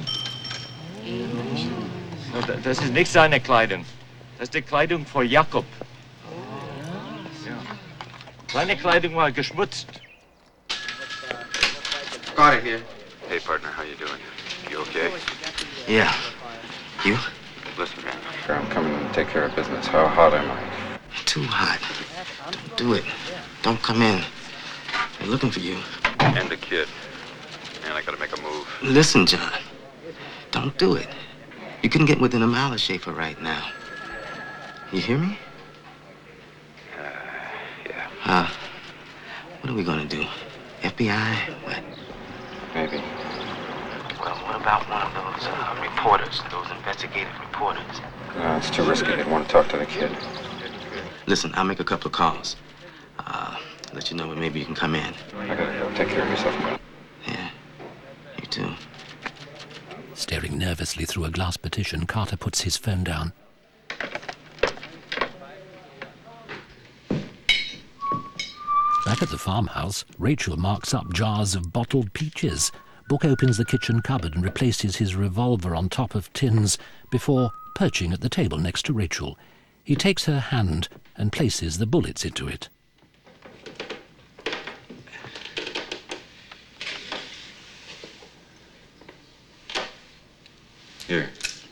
Speaker 8: No, da- das ist nicht seine Kleidung. Das ist die Kleidung von Jakob. Ja. Seine Kleidung war geschmutzt.
Speaker 18: Got it here.
Speaker 14: Hey, partner, how you doing? You okay?
Speaker 18: Yeah. You?
Speaker 14: Listen, man, sure, I'm coming to take care of business. How hot am I?
Speaker 18: Too hot. Don't do it. Don't come in. They're looking for you.
Speaker 14: And the kid. Man, I gotta make a move.
Speaker 18: Listen, John. Don't do it. You can get within a mile of Schaefer right now. You hear me?
Speaker 14: Uh, yeah.
Speaker 18: Uh, what are we gonna do? F B I? What?
Speaker 14: Maybe.
Speaker 18: Well, what about one of those uh, reporters, those investigative reporters?
Speaker 14: No, it's too risky. They'd want to talk to the kid.
Speaker 18: Listen, I'll make a couple of calls. Uh, let you know when maybe you can come in.
Speaker 14: I gotta go. Take care of yourself, man.
Speaker 18: Yeah, you too.
Speaker 1: Staring nervously through a glass partition, Carter puts his phone down. Back at the farmhouse, Rachel marks up jars of bottled peaches. Book opens the kitchen cupboard and replaces his revolver on top of tins before perching at the table next to Rachel. He takes her hand and places the bullets into it.
Speaker 14: Here.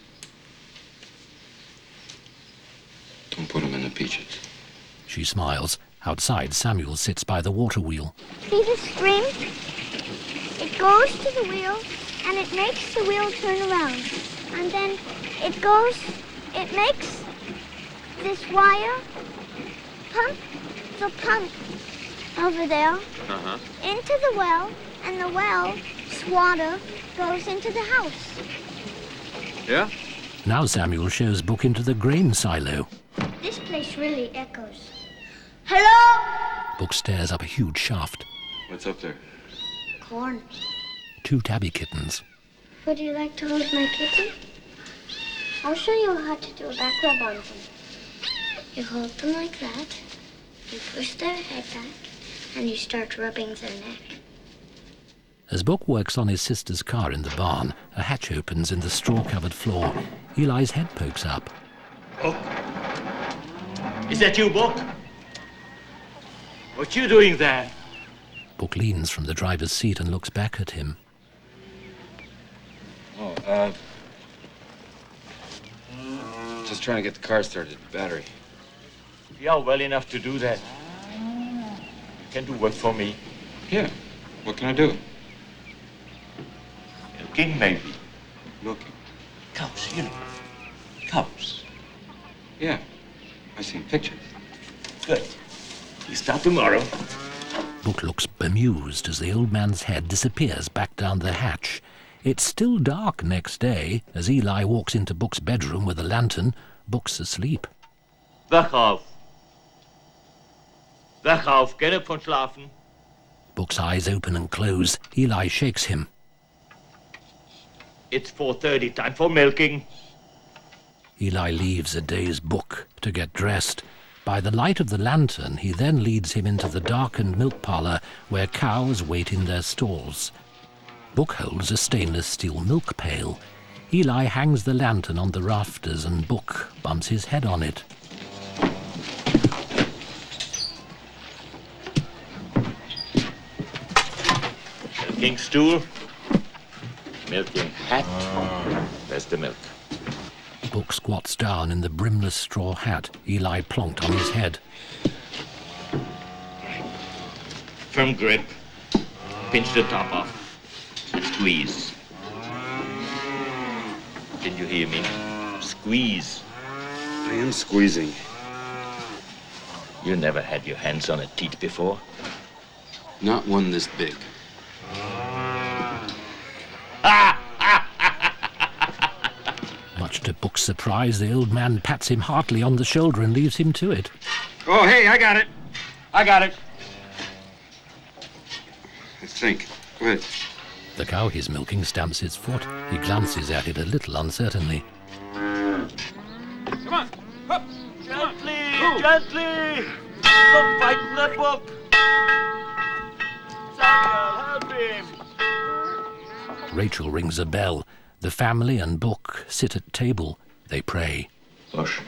Speaker 14: Don't put them in the peaches.
Speaker 1: She smiles. Outside, Samuel sits by the water wheel.
Speaker 10: See the string? It goes to the wheel, and it makes the wheel turn around. And then it goes, it makes this wire pump the pump over there
Speaker 14: Uh-huh.
Speaker 10: into the well, and the well's water goes into the house.
Speaker 14: Yeah?
Speaker 1: Now Samuel shows Book into the grain silo.
Speaker 10: This place really echoes. Hello?
Speaker 1: Book stares up a huge shaft.
Speaker 11: What's up there?
Speaker 10: Corn.
Speaker 1: Two tabby kittens.
Speaker 10: Would you like to hold my kitten? I'll show you how to do a back rub on them. You hold them like that, you push their head back, and you start rubbing their neck.
Speaker 1: As Book works on his sister's car in the barn, a hatch opens in the straw-covered floor. Eli's head pokes up.
Speaker 8: Book? Is that you, Book? What you doing there?
Speaker 1: Book leans from the driver's seat and looks back at him.
Speaker 14: Oh, uh... just trying to get the car started. Battery.
Speaker 8: You are well enough to do that. You can do work for me.
Speaker 14: Yeah. What can I do?
Speaker 8: Milking, maybe.
Speaker 14: Milking?
Speaker 8: Cows, you know. Cows.
Speaker 14: Yeah. I've seen pictures.
Speaker 8: Good. You start tomorrow.
Speaker 1: Book looks bemused as the old man's head disappears back down the hatch. It's still dark next day as Eli walks into Book's bedroom with a lantern. Book's asleep.
Speaker 8: Wach auf. Wach auf, geh nicht von schlafen.
Speaker 1: Book's eyes open and close. Eli shakes him.
Speaker 8: It's four thirty, time for milking.
Speaker 1: Eli leaves a dazed Book to get dressed. By the light of the lantern, he then leads him into the darkened milk parlour where cows wait in their stalls. Book holds a stainless steel milk pail. Eli hangs the lantern on the rafters and Book bumps his head on it.
Speaker 8: Milking stool. Milking hat. There's the milk.
Speaker 1: Book squats down in the brimless straw hat Eli plonked on his head.
Speaker 8: Firm grip. Pinch the top off. And squeeze. Did you hear me? Squeeze.
Speaker 14: I am squeezing.
Speaker 8: You never had your hands on a teat before?
Speaker 14: Not one this big.
Speaker 1: Much to Book's surprise, the old man pats him heartily on the shoulder and leaves him to it.
Speaker 16: Oh, hey, I got it. I got it.
Speaker 14: I think. Go ahead.
Speaker 1: The cow he's milking stamps his foot. He glances at it a little uncertainly.
Speaker 16: Come on. Up.
Speaker 8: Gently, gently. Don't fight the Book. Samuel, help him.
Speaker 1: Rachel rings a bell. The family and Book sit at table. They pray.
Speaker 8: Hush.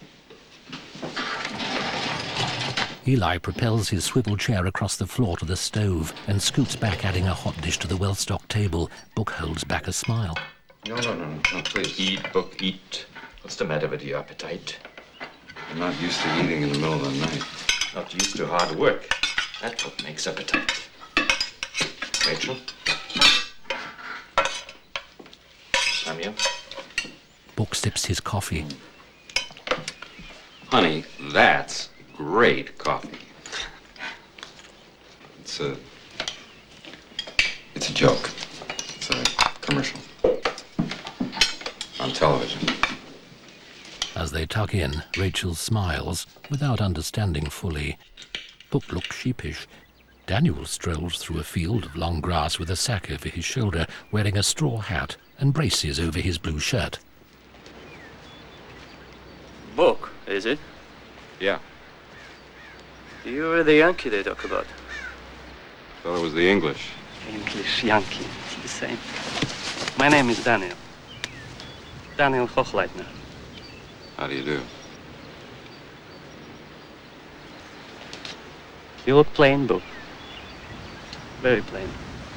Speaker 1: Eli propels his swivel chair across the floor to the stove and scoots back, adding a hot dish to the well-stocked table. Book holds back a smile.
Speaker 14: No, no, no, no, please.
Speaker 8: Eat, Book, eat. What's the matter with your appetite?
Speaker 14: I'm not used to eating in the middle of the night.
Speaker 8: Not used to hard work. That's what makes appetite. Rachel? Samuel?
Speaker 1: Book sips his coffee.
Speaker 14: Honey, that's great coffee. It's a... It's a joke. It's a commercial. On television.
Speaker 1: As they tuck in, Rachel smiles, without understanding fully. Book looks sheepish. Daniel strolls through a field of long grass with a sack over his shoulder, wearing a straw hat and braces over his blue shirt.
Speaker 21: Book, is it?
Speaker 14: Yeah.
Speaker 21: You were the Yankee they talk about.
Speaker 14: Thought it was the English.
Speaker 21: English, Yankee, it's the same. My name is Daniel. Daniel Hochleitner.
Speaker 14: How do you do?
Speaker 21: You look plain, Book. Very plain.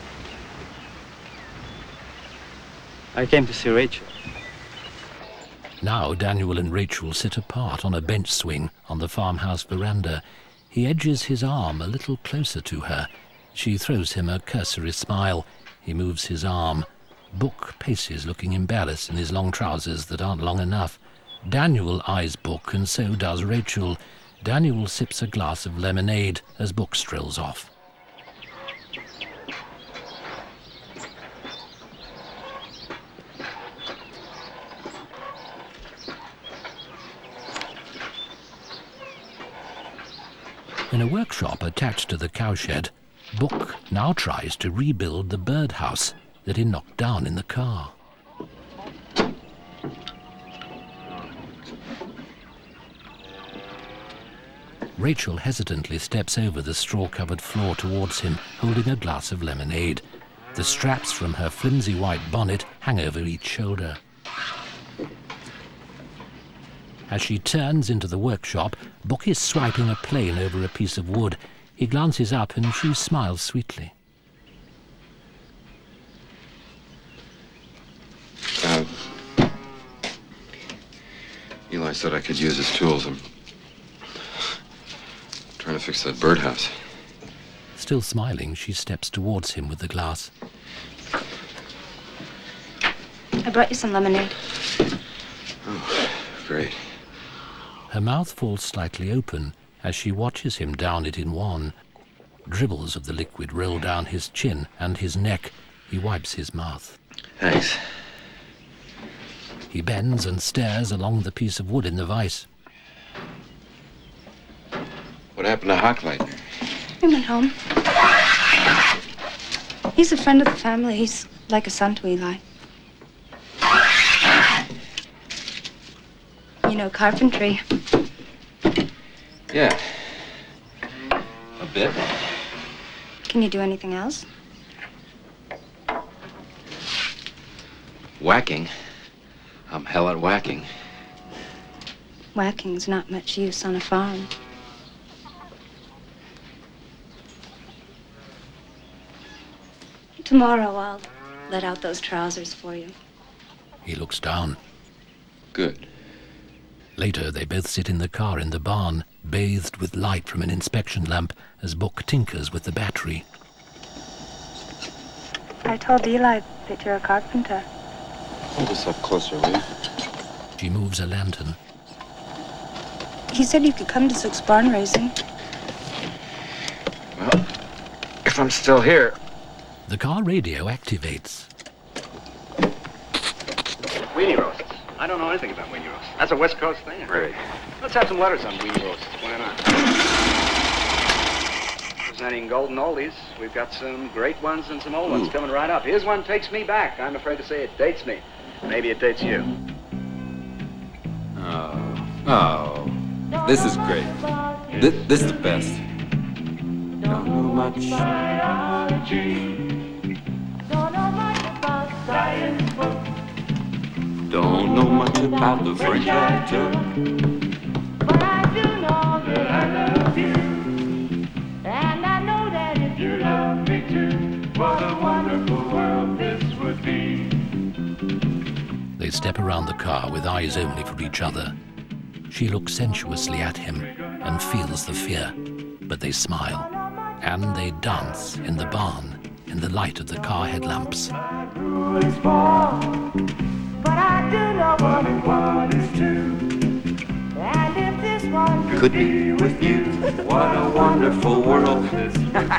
Speaker 21: I came to see Rachel.
Speaker 1: Now Daniel and Rachel sit apart on a bench swing on the farmhouse veranda. He edges his arm a little closer to her. She throws him a cursory smile. He moves his arm. Book paces, looking embarrassed in his long trousers that aren't long enough. Daniel eyes Book, and so does Rachel. Daniel sips a glass of lemonade as Book strolls off. In a workshop attached to the cowshed, Book now tries to rebuild the birdhouse that he knocked down in the car. Rachel hesitantly steps over the straw-covered floor towards him, holding a glass of lemonade. The straps from her flimsy white bonnet hang over each shoulder. As she turns into the workshop, Book is swiping a plane over a piece of wood. He glances up and she smiles sweetly.
Speaker 14: Uh, Eli said I could use his tools. I'm trying to fix that birdhouse.
Speaker 1: Still smiling, she steps towards him with the glass.
Speaker 7: I brought you some lemonade.
Speaker 14: Oh, great.
Speaker 1: Her mouth falls slightly open as she watches him down it in one. Dribbles of the liquid roll down his chin and his neck. He wipes his mouth.
Speaker 14: Thanks.
Speaker 1: He bends and stares along the piece of wood in the vise.
Speaker 14: What happened to Hochleitner?
Speaker 7: He went home. He's a friend of the family. He's like a son to Eli. You know carpentry.
Speaker 14: Yeah. A bit.
Speaker 7: Can you do anything else?
Speaker 14: Whacking. I'm hell at whacking.
Speaker 7: Whacking's not much use on a farm. Tomorrow I'll let out those trousers for you.
Speaker 1: He looks down.
Speaker 14: Good.
Speaker 1: Later, they both sit in the car in the barn, bathed with light from an inspection lamp as Book tinkers with the battery.
Speaker 7: I told Eli that you're a carpenter.
Speaker 14: Hold this up closer, will you?
Speaker 1: She moves a lantern.
Speaker 7: He said you could come to Zook's barn raising.
Speaker 14: Well, if I'm still here.
Speaker 1: The car radio activates.
Speaker 15: Weenie roasts. I don't know anything about weenie roasts. That's a West Coast thing.
Speaker 14: Right.
Speaker 15: Let's have some letters on weenie roasts. Why not? Presenting golden oldies. We've got some great ones and some old ones
Speaker 14: Ooh.
Speaker 15: coming right up. Here's one takes me back. I'm afraid to say it dates me. Maybe it dates you.
Speaker 11: Oh, oh, this is great. This, this is the best. Don't know much. Don't know much about the French I took.
Speaker 17: But I do know that I love you. And I know that if you love me too, what a wonderful world this would be.
Speaker 1: They step around the car with eyes only for each other. She looks sensuously at him and feels the fear, but they smile. And they dance in the barn in the light of the car headlamps.
Speaker 17: But I do know what it one is two. And if this one
Speaker 11: Could be with you. What a wonderful world this would be.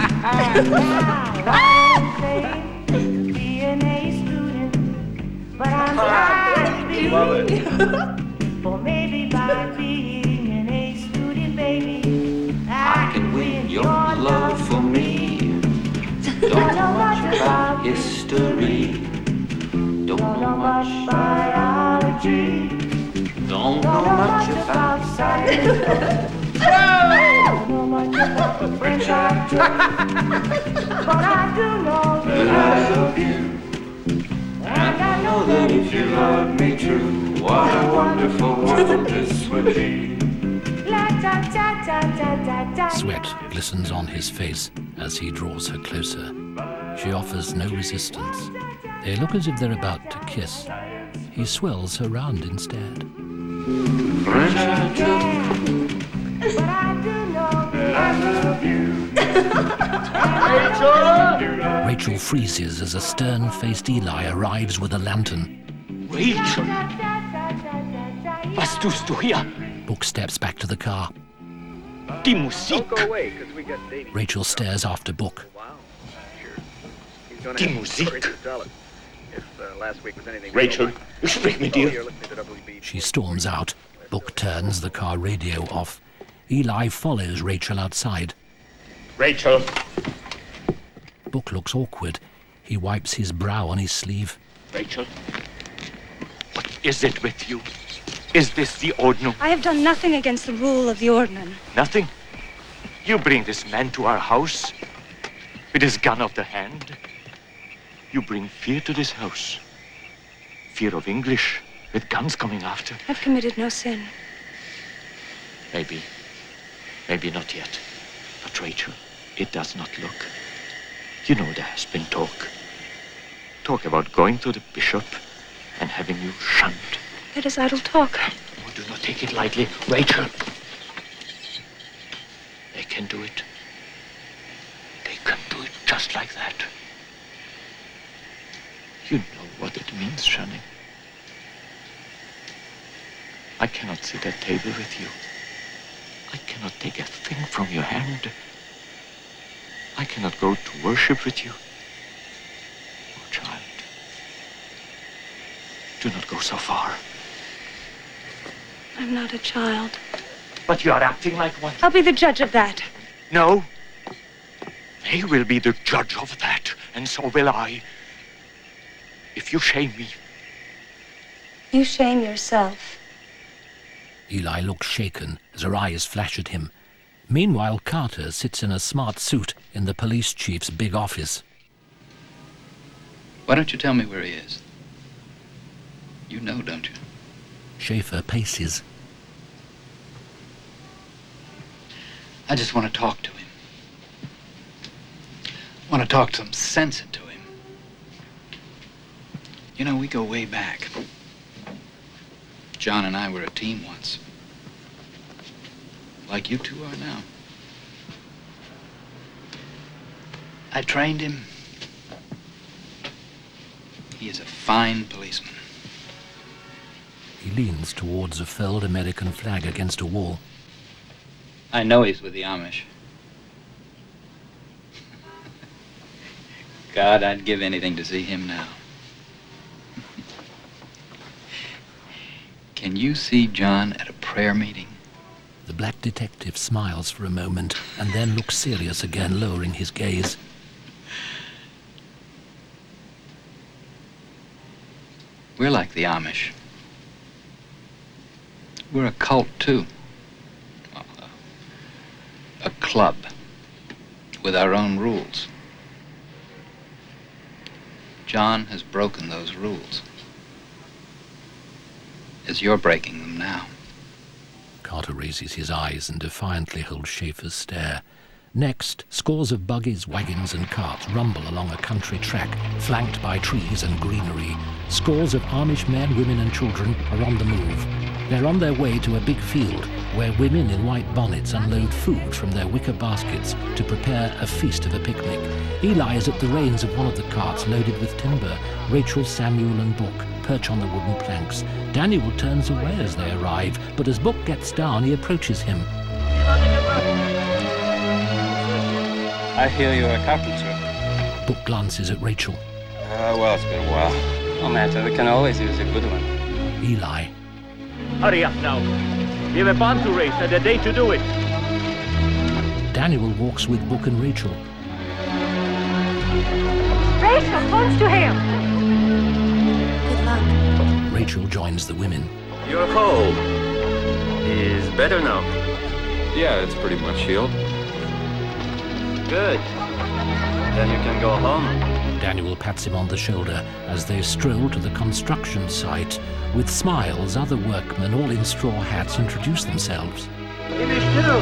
Speaker 17: I'm to be an A student, but I'm trying to be. For maybe by being an A student, baby, I
Speaker 11: can win your love for me. Don't know much about history. Don't know much
Speaker 17: biology.
Speaker 11: Don't know much about
Speaker 17: science. Don't know much about the French I took. But I do know that I love you. And I know that if you love me true,
Speaker 11: what a wonderful world this would be.
Speaker 1: Sweat glistens on his face as he draws her closer. She offers no resistance. They look as if they're about to kiss. He swirls her round instead.
Speaker 17: French I took. But I do know that I love you.
Speaker 1: Rachel! Rachel freezes as a stern-faced Eli arrives with a lantern.
Speaker 4: Rachel! Was tust du hier?
Speaker 1: Book steps back to the car.
Speaker 4: Die Musik!
Speaker 15: Don't go away, because we got Davy.
Speaker 1: Rachel stares after Book.
Speaker 15: Die
Speaker 4: Musik!
Speaker 15: If uh, last week was anything.
Speaker 4: Rachel, sprich mit dir.
Speaker 1: She storms out. Book turns the car radio off. Eli follows Rachel outside.
Speaker 8: Rachel!
Speaker 1: Book looks awkward. He wipes his brow on his sleeve.
Speaker 8: Rachel, what is it with you? Is this the Ordnung?
Speaker 7: I have done nothing against the rule of the Ordnung.
Speaker 8: Nothing? You bring this man to our house with his gun of the hand. You bring fear to this house. Fear of English with guns coming after.
Speaker 7: I've committed no sin.
Speaker 8: Maybe. Maybe not yet. But Rachel, it does not look. You know there has been talk. Talk about going to the bishop and having you shunned.
Speaker 7: That is idle talk.
Speaker 8: Oh, do not take it lightly, Rachel. They can do it. They can do it just like that. You know what it means, shunning. I cannot sit at table with you. I cannot take a thing from your hand. I cannot go to worship with you. Oh, child, do not go so far.
Speaker 7: I'm not a child.
Speaker 8: But you are acting like one.
Speaker 7: I'll be the judge of that.
Speaker 8: No. They will be the judge of that, and so will I. If you shame me.
Speaker 7: You shame yourself.
Speaker 1: Eli looks shaken as her eyes flash at him. Meanwhile, Carter sits in a smart suit in the police chief's big office.
Speaker 15: Why don't you tell me where he is? You know, don't you?
Speaker 1: Schaefer paces.
Speaker 15: I just want to talk to him. I want to talk some sense into him. You know, we go way back. John and I were a team once. Like you two are now. I trained him. He is a fine policeman.
Speaker 1: He leans towards a furled American flag against a wall.
Speaker 15: I know he's with the Amish. God, I'd give anything to see him now. Can you see John at a prayer meeting?
Speaker 1: The black detective smiles for a moment and then looks serious again, lowering his gaze.
Speaker 15: We're like the Amish. We're a cult, too. Well, uh, a club with our own rules. John has broken those rules. As you're breaking them now.
Speaker 1: Carter raises his eyes and defiantly holds Schaefer's stare. Next, scores of buggies, wagons and carts rumble along a country track, flanked by trees and greenery. Scores of Amish men, women and children are on the move. They're on their way to a big field where women in white bonnets unload food from their wicker baskets to prepare a feast of a picnic. Eli is at the reins of one of the carts loaded with timber. Rachel, Samuel and Book perch on the wooden planks. Daniel turns away as they arrive, but as Book gets down, he approaches him.
Speaker 21: I hear you're a carpenter.
Speaker 1: Book glances at Rachel.
Speaker 21: Uh, well, it's been a while. No matter, we can always use a good one.
Speaker 1: Eli.
Speaker 8: Hurry up now. We have a bond to race and a day to do it.
Speaker 1: Daniel walks with Book and Rachel.
Speaker 17: Rachel, close to him.
Speaker 7: Good luck.
Speaker 1: Rachel joins the women.
Speaker 21: Your hole is better now.
Speaker 11: Yeah, it's pretty much healed.
Speaker 21: Good. Then you can go home.
Speaker 1: Daniel pats him on the shoulder as they stroll to the construction site. With smiles, other workmen, all in straw hats, introduce themselves.
Speaker 9: Finish still.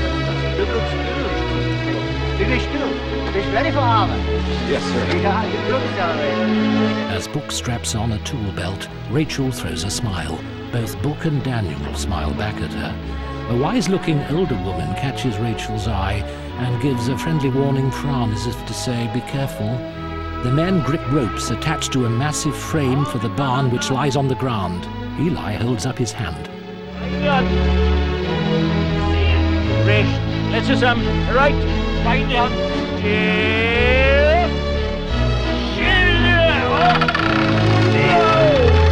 Speaker 9: Finish still. Finish ready for armor.
Speaker 11: Yes, sir.
Speaker 9: Yeah, you do accelerate.
Speaker 1: As Book straps on a tool belt, Rachel throws a smile. Both Book and Daniel smile back at her. A wise-looking older woman catches Rachel's eye and gives a friendly warning frown as if to say, be careful. The men grip ropes attached to a massive frame for the barn which lies on the ground. Eli holds up his hand.
Speaker 8: Recht. Let's zusammen. Right. Bein down.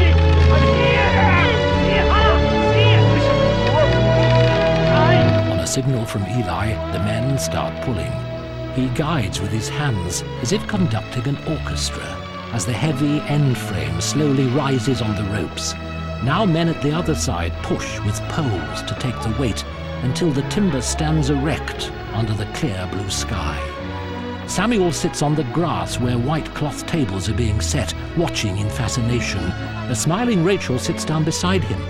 Speaker 1: On a signal from Eli, the men start pulling. He guides with his hands as if conducting an orchestra as the heavy end frame slowly rises on the ropes. Now men at the other side push with poles to take the weight until the timber stands erect under the clear blue sky. Samuel sits on the grass where white cloth tables are being set, watching in fascination. A smiling Rachel sits down beside him.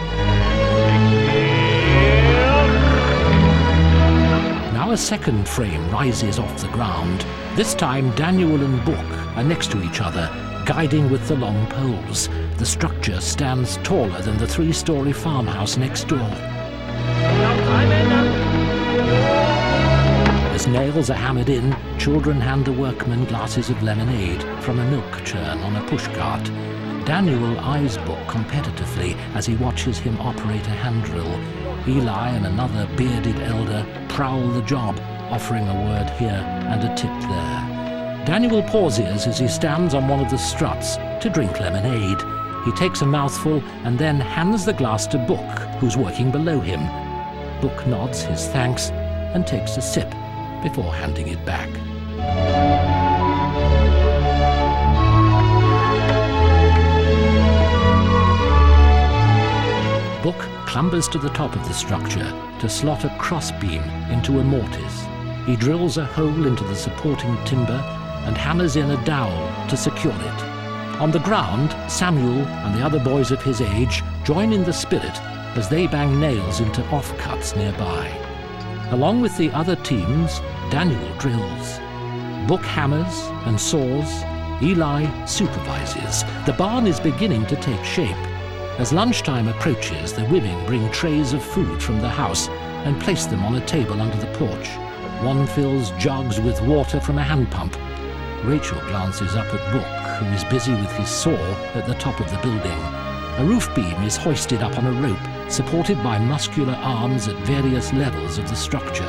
Speaker 1: Now a second frame rises off the ground. This time Daniel and Book are next to each other, guiding with the long poles. The structure stands taller than the three-story farmhouse next door. As nails are hammered in, children hand the workmen glasses of lemonade from a milk churn on a pushcart. Daniel eyes Book competitively as he watches him operate a hand drill. Eli and another bearded elder prowl the job, offering a word here and a tip there. Daniel pauses as he stands on one of the struts to drink lemonade. He takes a mouthful and then hands the glass to Book, who's working below him. Book nods his thanks and takes a sip before handing it back. Book clambers to the top of the structure to slot a crossbeam into a mortise. He drills a hole into the supporting timber and hammers in a dowel to secure it. On the ground, Samuel and the other boys of his age join in the spirit as they bang nails into offcuts nearby. Along with the other teams, Daniel drills. Book hammers and saws. Eli supervises. The barn is beginning to take shape. As lunchtime approaches, the women bring trays of food from the house and place them on a table under the porch. One fills jugs with water from a hand pump. Rachel glances up at Book, who is busy with his saw at the top of the building. A roof beam is hoisted up on a rope, supported by muscular arms at various levels of the structure.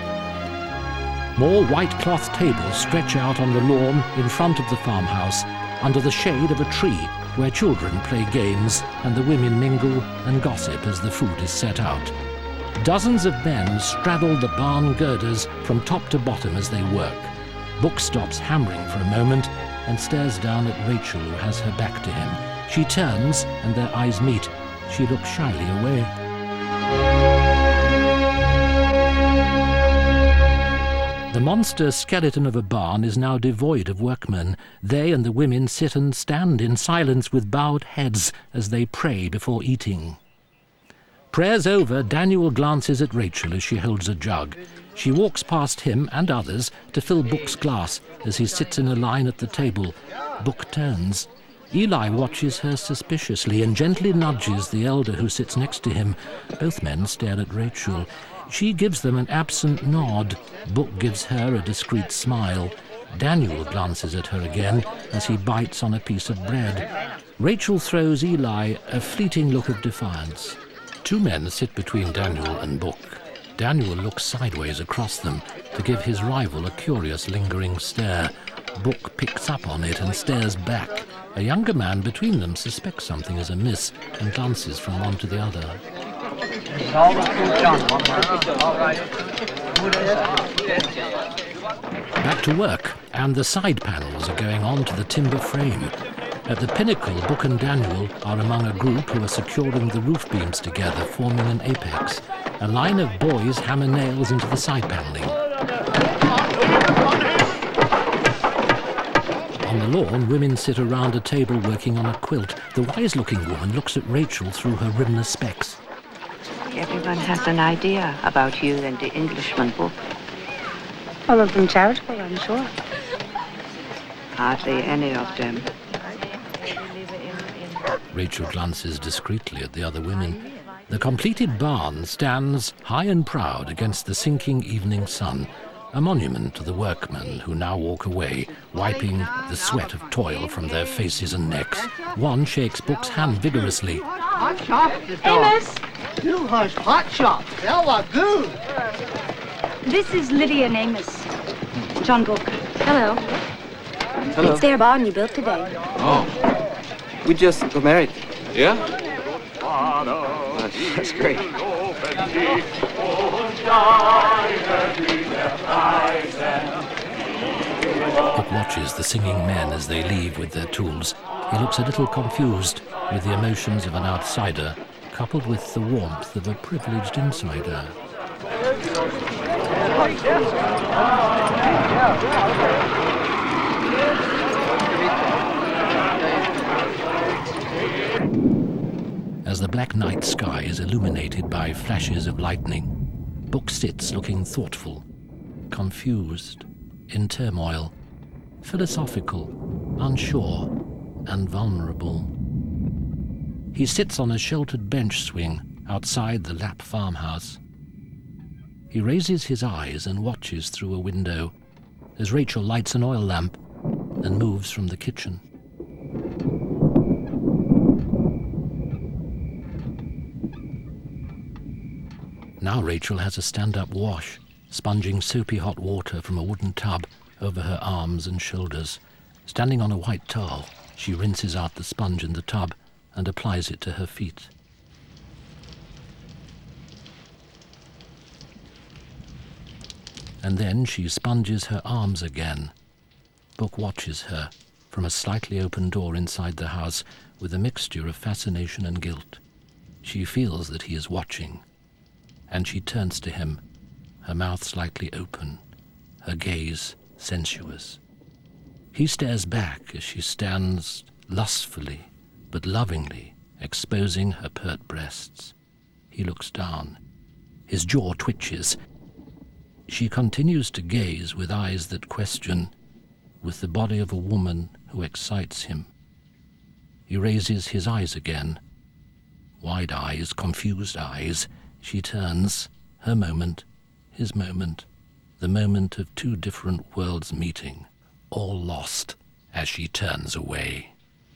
Speaker 1: More white cloth tables stretch out on the lawn in front of the farmhouse, under the shade of a tree where children play games and the women mingle and gossip as the food is set out. Dozens of men straddle the barn girders from top to bottom as they work. Book stops hammering for a moment and stares down at Rachel, who has her back to him. She turns and their eyes meet. She looks shyly away. The monster skeleton of a barn is now devoid of workmen. They and the women sit and stand in silence with bowed heads as they pray before eating. Prayers over, Daniel glances at Rachel as she holds a jug. She walks past him and others to fill Book's glass as he sits in a line at the table. Book turns. Eli watches her suspiciously and gently nudges the elder who sits next to him. Both men stare at Rachel. She gives them an absent nod. Book gives her a discreet smile. Daniel glances at her again as he bites on a piece of bread. Rachel throws Eli a fleeting look of defiance. Two men sit between Daniel and Book. Daniel looks sideways across them to give his rival a curious, lingering stare. Book picks up on it and stares back. A younger man between them suspects something is amiss and glances from one to the other. Back to work, and the side panels are going on to the timber frame. At the pinnacle, Book and Daniel are among a group who are securing the roof beams together, forming an apex. A line of boys hammer nails into the side paneling. On the lawn, women sit around a table working on a quilt. The wise-looking woman looks at Rachel through her rimless specs.
Speaker 2: Everyone has an idea about you and the Englishman Book.
Speaker 7: All of them charitable, I'm sure.
Speaker 2: Hardly any of them.
Speaker 1: Rachel glances discreetly at the other women. The completed barn stands high and proud against the sinking evening sun, a monument to the workmen who now walk away, wiping the sweat of toil from their faces and necks. One shakes Book's hand vigorously.
Speaker 13: Hot shop, Amos! You hush hot shop. That was good.
Speaker 7: This is Lydia and Amos. John Book. Hello.
Speaker 18: Hello.
Speaker 7: It's their barn you built today.
Speaker 18: Oh. We just got married.
Speaker 8: Yeah?
Speaker 18: Oh, that's great.
Speaker 1: Book watches the singing men as they leave with their tools. He looks a little confused with the emotions of an outsider, coupled with the warmth of a privileged insider. As the black night sky is illuminated by flashes of lightning, Book sits looking thoughtful, confused, in turmoil, philosophical, unsure, and vulnerable. He sits on a sheltered bench swing outside the Lapp farmhouse. He raises his eyes and watches through a window as Rachel lights an oil lamp and moves from the kitchen. Now Rachel has a stand-up wash, sponging soapy hot water from a wooden tub over her arms and shoulders. Standing on a white towel, she rinses out the sponge in the tub and applies it to her feet. And then she sponges her arms again. Book watches her from a slightly open door inside the house with a mixture of fascination and guilt. She feels that he is watching, and she turns to him, her mouth slightly open, her gaze sensuous. He stares back as she stands lustfully but lovingly, exposing her pert breasts. He looks down. His jaw twitches. She continues to gaze with eyes that question, with the body of a woman who excites him. He raises his eyes again. Wide eyes, confused eyes. She turns, her moment, his moment, the moment of two different worlds meeting, all lost as she turns away.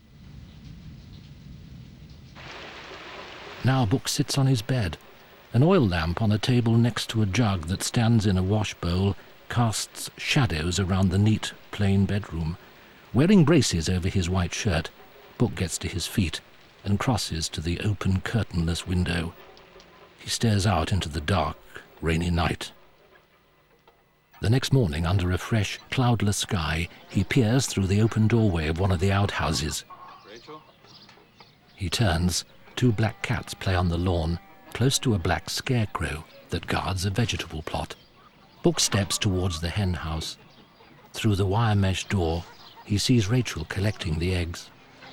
Speaker 1: Now Book sits on his bed. An oil lamp on a table next to a jug that stands in a wash bowl casts shadows around the neat, plain bedroom. Wearing braces over his white shirt, Book gets to his feet and crosses to the open, curtainless window. He stares out into the dark, rainy night. The next morning, under a fresh, cloudless sky, he peers through the open doorway of one of the outhouses.
Speaker 11: Rachel?
Speaker 1: He turns. Two black cats play on the lawn, close to a black scarecrow that guards a vegetable plot. Book steps towards the hen house. Through the wire mesh door, he sees Rachel collecting the eggs.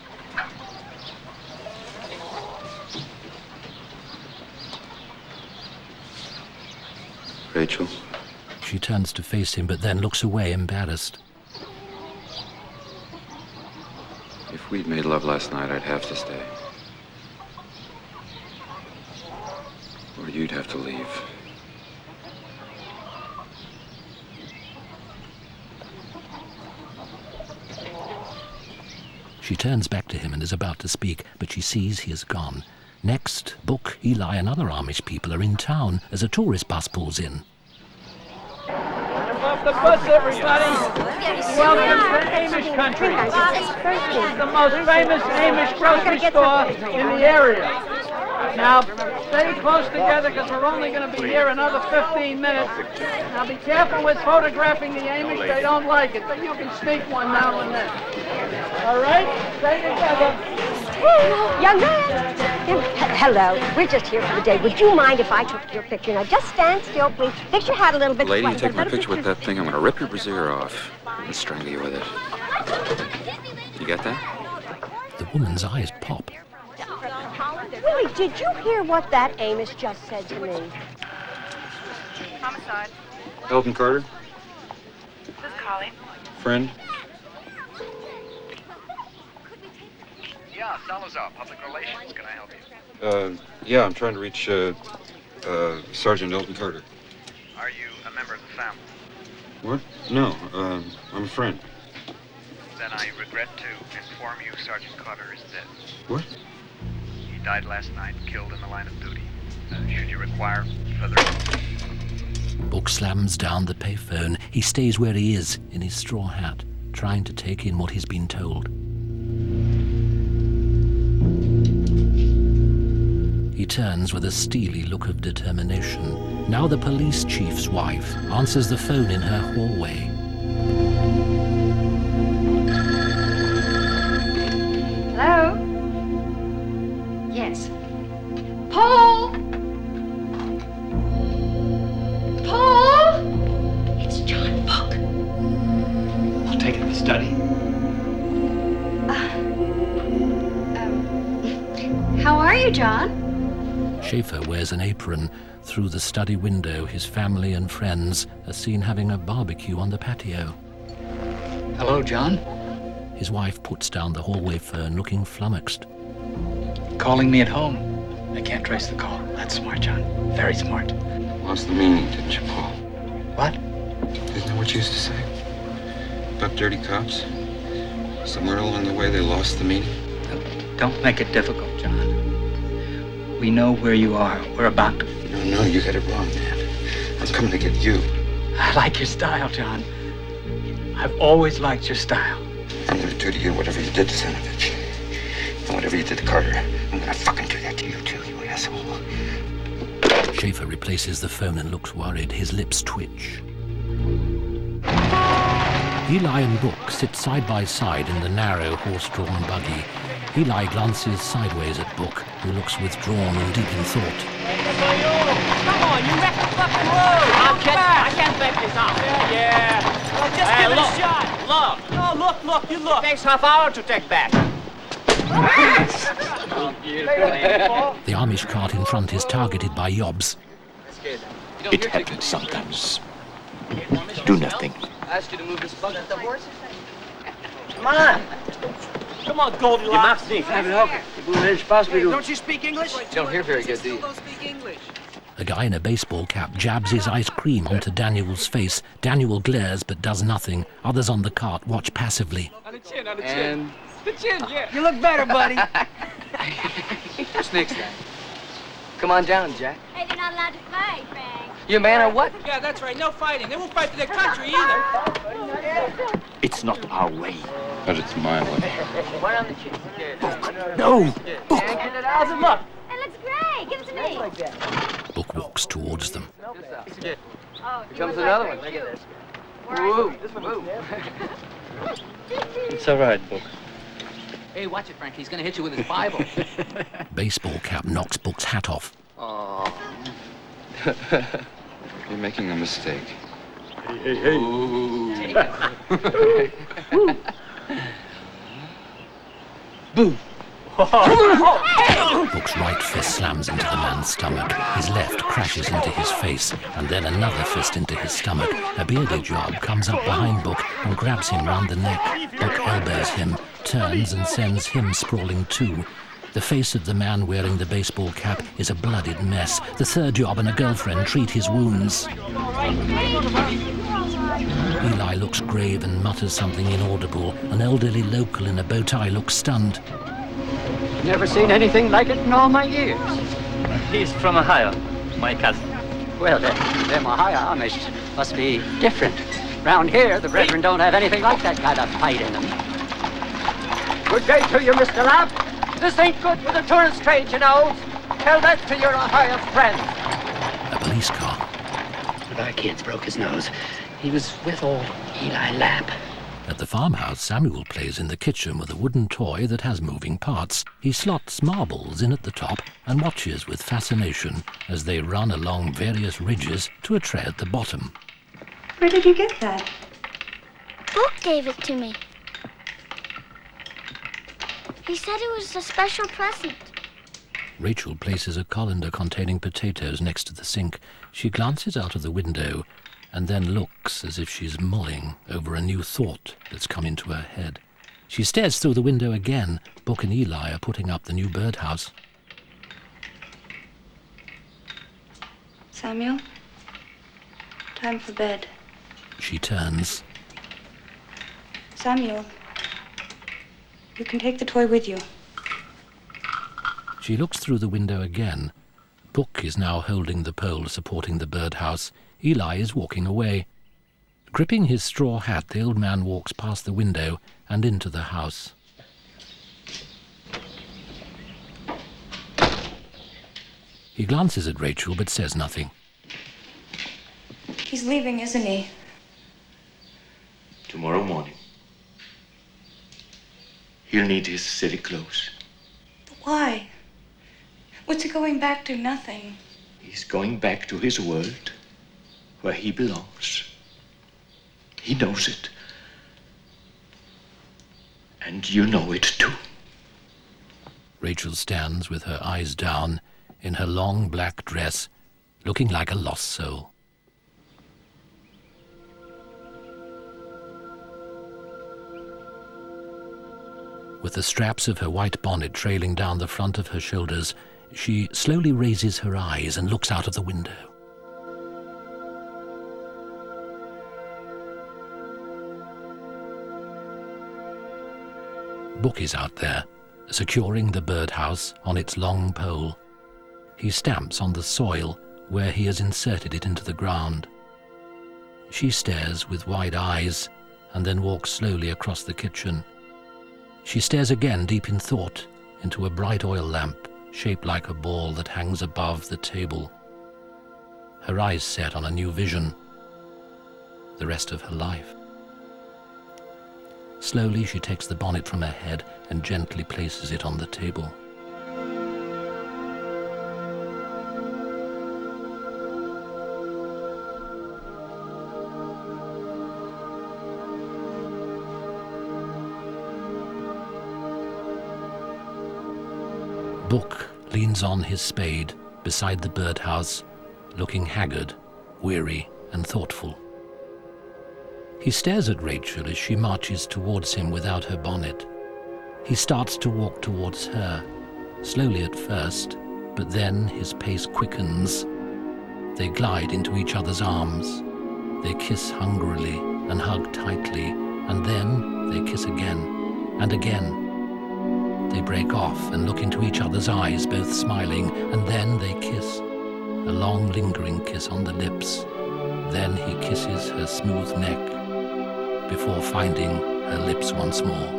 Speaker 14: Rachel?
Speaker 1: She turns to face him, but then looks away, embarrassed.
Speaker 14: If we'd made love last night, I'd have to stay. Or you'd have to leave.
Speaker 1: She turns back to him and is about to speak, but she sees he is gone. Next, Book, Eli, and other Amish people are in town as a tourist bus pulls in.
Speaker 5: Off the bus, everybody! Welcome to Amish country. It's the most famous Amish grocery store in the area. Now, stay close together because we're only going to be here another fifteen minutes. Now, be careful with photographing the Amish. They don't like it, but you can sneak one now and then. All right? Stay together.
Speaker 22: Young man. Hello. We're just here for the day. Would you mind if I took your picture? Now, just stand still, please. Fix your hat a little bit.
Speaker 14: Lady, you take my picture with that thing, I'm going to rip your brassiere off and strangle you with it. You get that?
Speaker 1: The woman's eyes pop.
Speaker 22: Willie, did you hear what that Amos just said to me?
Speaker 23: Homicide.
Speaker 11: Elton Carter?
Speaker 23: Who's calling?
Speaker 11: Friend?
Speaker 23: Yeah, Salazar, Public Relations. Can I help you?
Speaker 11: Uh, yeah, I'm trying to reach, uh, uh, Sergeant Elton Carter.
Speaker 23: Are you a member of the family?
Speaker 11: What? No, uh, I'm a friend.
Speaker 23: Then I regret to inform you Sergeant Carter is dead.
Speaker 11: What?
Speaker 23: He died last night, killed in the line of duty. Uh, should you require further...
Speaker 1: Book slams down the payphone. He stays where he is, in his straw hat, trying to take in what he's been told. He He turns with a steely look of determination. Now the police chief's wife answers the phone in her hallway.
Speaker 22: Hello? Yes. Paul! Paul! It's John Book.
Speaker 15: I'll take it to the study.
Speaker 22: Uh, um, how are you, John?
Speaker 1: Schaefer wears an apron. Through the study window, his family and friends are seen having a barbecue on the patio.
Speaker 15: Hello, John.
Speaker 1: His wife puts down the hallway phone, looking flummoxed.
Speaker 15: Calling me at home. I can't trace the call. That's smart, John. Very smart.
Speaker 14: Lost the meaning, didn't you, Paul?
Speaker 15: What?
Speaker 14: Isn't that what you used to say? About dirty cops? Somewhere along the way, they lost the meaning?
Speaker 15: Don't make it difficult, John. We know where you are. We're about to...
Speaker 14: No, no, you got it wrong, man. I'm coming to get you.
Speaker 15: I like your style, John. I've always liked your style.
Speaker 14: I'm gonna do to you whatever you did to Zinovich. And whatever you did to Carter, I'm gonna fucking do that to you too, you asshole.
Speaker 1: Schaefer replaces the phone and looks worried. His lips twitch. Eli and Book sit side by side in the narrow horse-drawn buggy. Eli glances sideways at Book, who looks withdrawn and deep in thought.
Speaker 5: Come on, you wrecked the fucking road! I can't, I can't back this up. Yeah, yeah. Well, just
Speaker 9: Hey,
Speaker 5: give it
Speaker 9: look,
Speaker 5: a shot.
Speaker 9: Look.
Speaker 5: No, look, look, you look.
Speaker 9: It takes half hour to take back.
Speaker 1: The Amish cart in front is targeted by Yobs.
Speaker 8: It happens sometimes. Do nothing.
Speaker 18: I asked you to move this buggy. The horses?
Speaker 9: Come on.
Speaker 5: Come on, Goldilocks.
Speaker 18: Don't you speak English? Don't hear very good, do you?
Speaker 1: A guy in a baseball cap jabs his ice cream onto Daniel's face. Daniel glares but does nothing. Others on the cart watch passively.
Speaker 18: On the chin, on the chin.
Speaker 5: And the chin, yeah.
Speaker 18: You look better, buddy. What's next time? Come on down, Jack.
Speaker 10: Hey, they're not allowed to fight, Frank.
Speaker 18: You a man or what?
Speaker 5: Yeah, that's right. No fighting. They won't fight for their country either.
Speaker 8: It's not our way.
Speaker 14: But it's my way.
Speaker 18: One on the chin.
Speaker 8: No!
Speaker 5: Book. How's it look?
Speaker 10: It looks great. Give it to me.
Speaker 1: Book walks towards them.
Speaker 18: Here comes another one. Look at this. Woo! Woo!
Speaker 21: It's all right, Book.
Speaker 18: Hey, watch it, Frank. He's gonna hit you with his Bible.
Speaker 1: Baseball cap knocks Book's hat off.
Speaker 18: Oh.
Speaker 14: You're making a mistake.
Speaker 21: Hey, hey, hey.
Speaker 18: Boom.
Speaker 1: Book's right fist slams into the man's stomach. His left crashes into his face, and then another fist into his stomach. A bearded job comes up behind Book and grabs him round the neck. Book elbows him, turns and sends him sprawling too. The face of the man wearing the baseball cap is a bloodied mess. The third job and a girlfriend treat his wounds. Eli looks grave and mutters something inaudible. An elderly local in a bow tie looks stunned.
Speaker 22: Never seen anything like it in all my years.
Speaker 21: He's from Ohio, my cousin.
Speaker 22: Well, them, them Ohio Amish must be different. Round here, the brethren don't have anything like that kind of fight in them. Good day to you, Mister Lamp. This ain't good for the tourist trade, you know. Tell that to your Ohio friends.
Speaker 1: A police car.
Speaker 22: One of our kids broke his nose. He was with old Eli Lamp.
Speaker 1: At the farmhouse, Samuel plays in the kitchen with a wooden toy that has moving parts. He slots marbles in at the top and watches with fascination as they run along various ridges to a tray at the bottom.
Speaker 10: Where did you get that? Book gave it to me. He said it was a special present.
Speaker 1: Rachel places a colander containing potatoes next to the sink. She glances out of the window and then looks as if she's mulling over a new thought that's come into her head. She stares through the window again. Book and Eli are putting up the new birdhouse.
Speaker 7: Samuel, time for bed.
Speaker 1: She turns.
Speaker 7: Samuel, you can take the toy with you.
Speaker 1: She looks through the window again. Book is now holding the pole supporting the birdhouse. Eli is walking away. Gripping his straw hat, the old man walks past the window and into the house. He glances at Rachel but says nothing.
Speaker 7: He's leaving, isn't he?
Speaker 8: Tomorrow morning. He'll need his city clothes.
Speaker 7: But why? What's he going back to? Nothing.
Speaker 8: He's going back to his world, where he belongs. He knows it. And you know it too.
Speaker 1: Rachel stands with her eyes down in her long black dress, looking like a lost soul. With the straps of her white bonnet trailing down the front of her shoulders, she slowly raises her eyes and looks out of the window. Book is out there, securing the birdhouse on its long pole. He stamps on the soil where he has inserted it into the ground. She stares with wide eyes and then walks slowly across the kitchen. She stares again, deep in thought, into a bright oil lamp shaped like a ball that hangs above the table. Her eyes set on a new vision, the rest of her life. Slowly she takes the bonnet from her head and gently places it on the table. Book leans on his spade beside the birdhouse, looking haggard, weary, and thoughtful. He stares at Rachel as she marches towards him without her bonnet. He starts to walk towards her, slowly at first, but then his pace quickens. They glide into each other's arms. They kiss hungrily and hug tightly, and then they kiss again and again. They break off and look into each other's eyes, both smiling, and then they kiss. A long, lingering kiss on the lips. Then he kisses her smooth neck before finding her lips once more.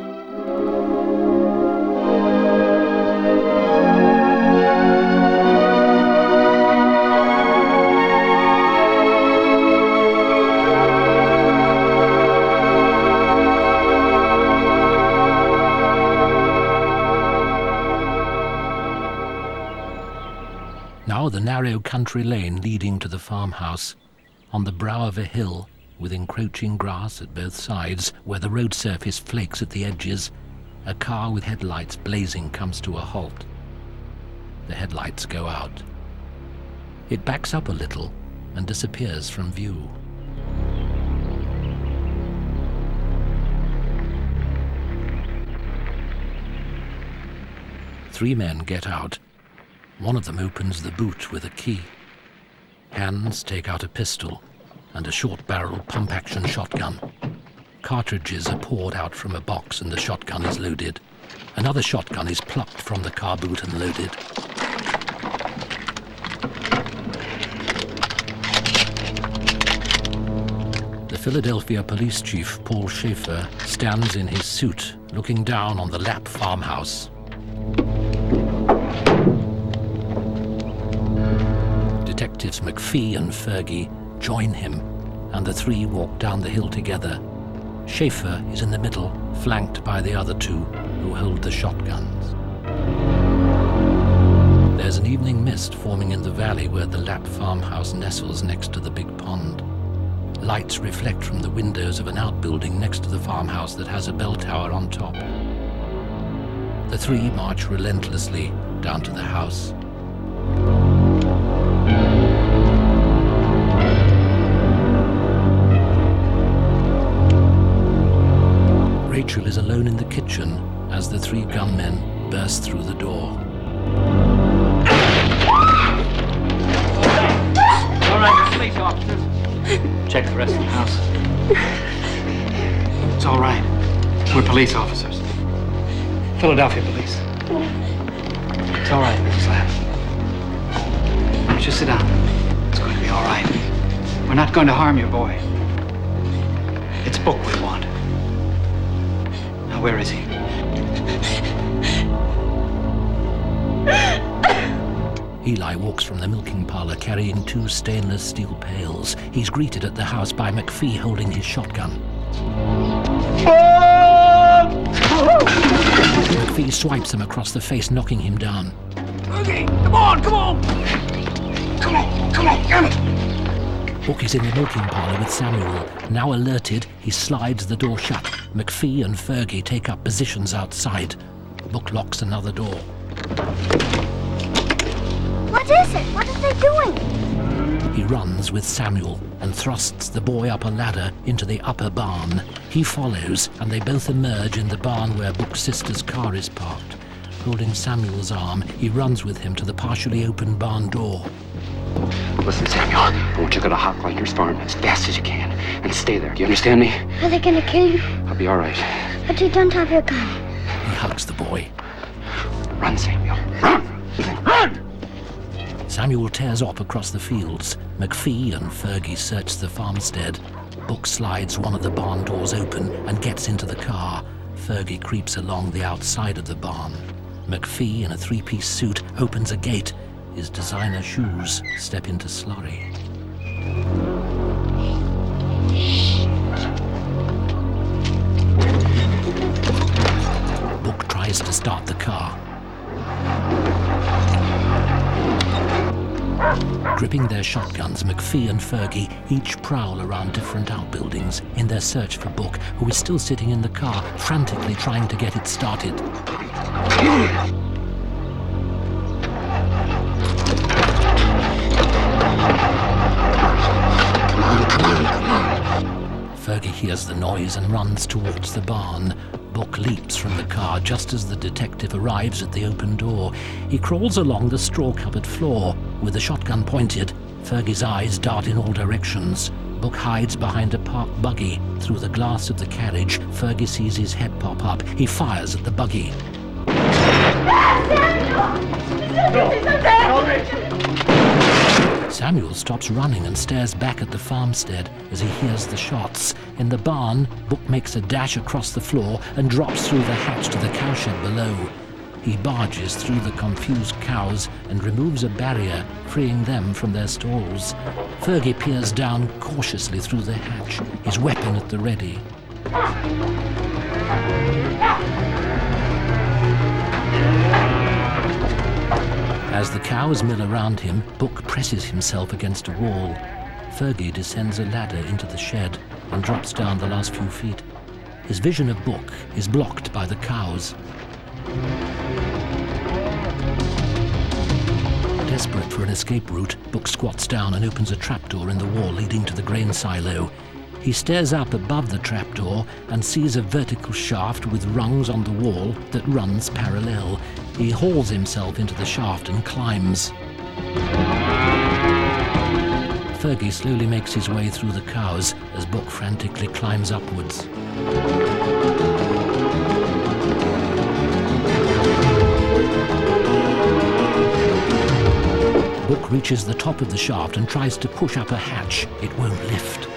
Speaker 1: Now the narrow country lane leading to the farmhouse, on the brow of a hill, with encroaching grass at both sides, where the road surface flakes at the edges, a car with headlights blazing comes to a halt. The headlights go out. It backs up a little and disappears from view. Three men get out. One of them opens the boot with a key. Hands take out a pistol and a short-barreled pump-action shotgun. Cartridges are poured out from a box and the shotgun is loaded. Another shotgun is plucked from the car boot and loaded. The Philadelphia police chief, Paul Schaefer, stands in his suit, looking down on the Lapp farmhouse. Detectives McPhee and Fergie join him, and the three walk down the hill together. Schaefer is in the middle, flanked by the other two, who hold the shotguns. There's an evening mist forming in the valley where the Lapp farmhouse nestles next to the big pond. Lights reflect from the windows of an outbuilding next to the farmhouse that has a bell tower on top. The three march relentlessly down to the house. Rachel is alone in the kitchen as the three gunmen burst through the door.
Speaker 22: All right, police officers. Check the rest of the house. It's all right. We're police officers. Philadelphia police. It's all right, Missus Lapp. Why don't you sit down? It's going to be all right. We're not going to harm your boy. It's Book we want. Now, where is he?
Speaker 1: Eli walks from the milking parlor carrying two stainless steel pails. He's greeted at the house by McPhee holding his shotgun. McPhee swipes him across the face, knocking him down.
Speaker 3: Okay, come on, come on! Come on, come on, come on!
Speaker 1: Book is in the milking parlor with Samuel. Now alerted, he slides the door shut. McPhee and Fergie take up positions outside. Book locks another door.
Speaker 10: What is it? What are they doing?
Speaker 1: He runs with Samuel and thrusts the boy up a ladder into the upper barn. He follows, and they both emerge in the barn where Book's sister's car is parked. Holding Samuel's arm, he runs with him to the partially open barn door.
Speaker 14: Listen, Samuel, I want you to go to Hochlinder's farm as fast as you can and stay there. Do you understand me?
Speaker 10: Are they gonna kill you?
Speaker 14: I'll be all right.
Speaker 10: But you don't have your gun.
Speaker 1: He hugs the boy.
Speaker 14: Run, Samuel. Run! Run!
Speaker 1: Samuel tears off across the fields. McPhee and Fergie search the farmstead. Book slides one of the barn doors open and gets into the car. Fergie creeps along the outside of the barn. McPhee, in a three-piece suit, opens a gate. His designer shoes step into slurry. Book tries to start the car. Gripping their shotguns, McPhee and Fergie each prowl around different outbuildings in their search for Book, who is still sitting in the car, frantically trying to get it started. Fergie hears the noise and runs towards the barn. Book leaps from the car just as the detective arrives at the open door. He crawls along the straw-covered floor. With the shotgun pointed, Fergie's eyes dart in all directions. Book hides behind a parked buggy. Through the glass of the carriage, Fergie sees his head pop up. He fires at the buggy. Samuel stops running and stares back at the farmstead as he hears the shots. In the barn, Book makes a dash across the floor and drops through the hatch to the cowshed below. He barges through the confused cows and removes a barrier, freeing them from their stalls. Fergie peers down cautiously through the hatch, his weapon at the ready. As the cows mill around him, Book presses himself against a wall. Fergie descends a ladder into the shed and drops down the last few feet. His vision of Book is blocked by the cows. Desperate for an escape route, Book squats down and opens a trapdoor in the wall leading to the grain silo. He stares up above the trapdoor and sees a vertical shaft with rungs on the wall that runs parallel. He hauls himself into the shaft and climbs. Fergie slowly makes his way through the cows as Book frantically climbs upwards. Book reaches the top of the shaft and tries to push up a hatch. It won't lift.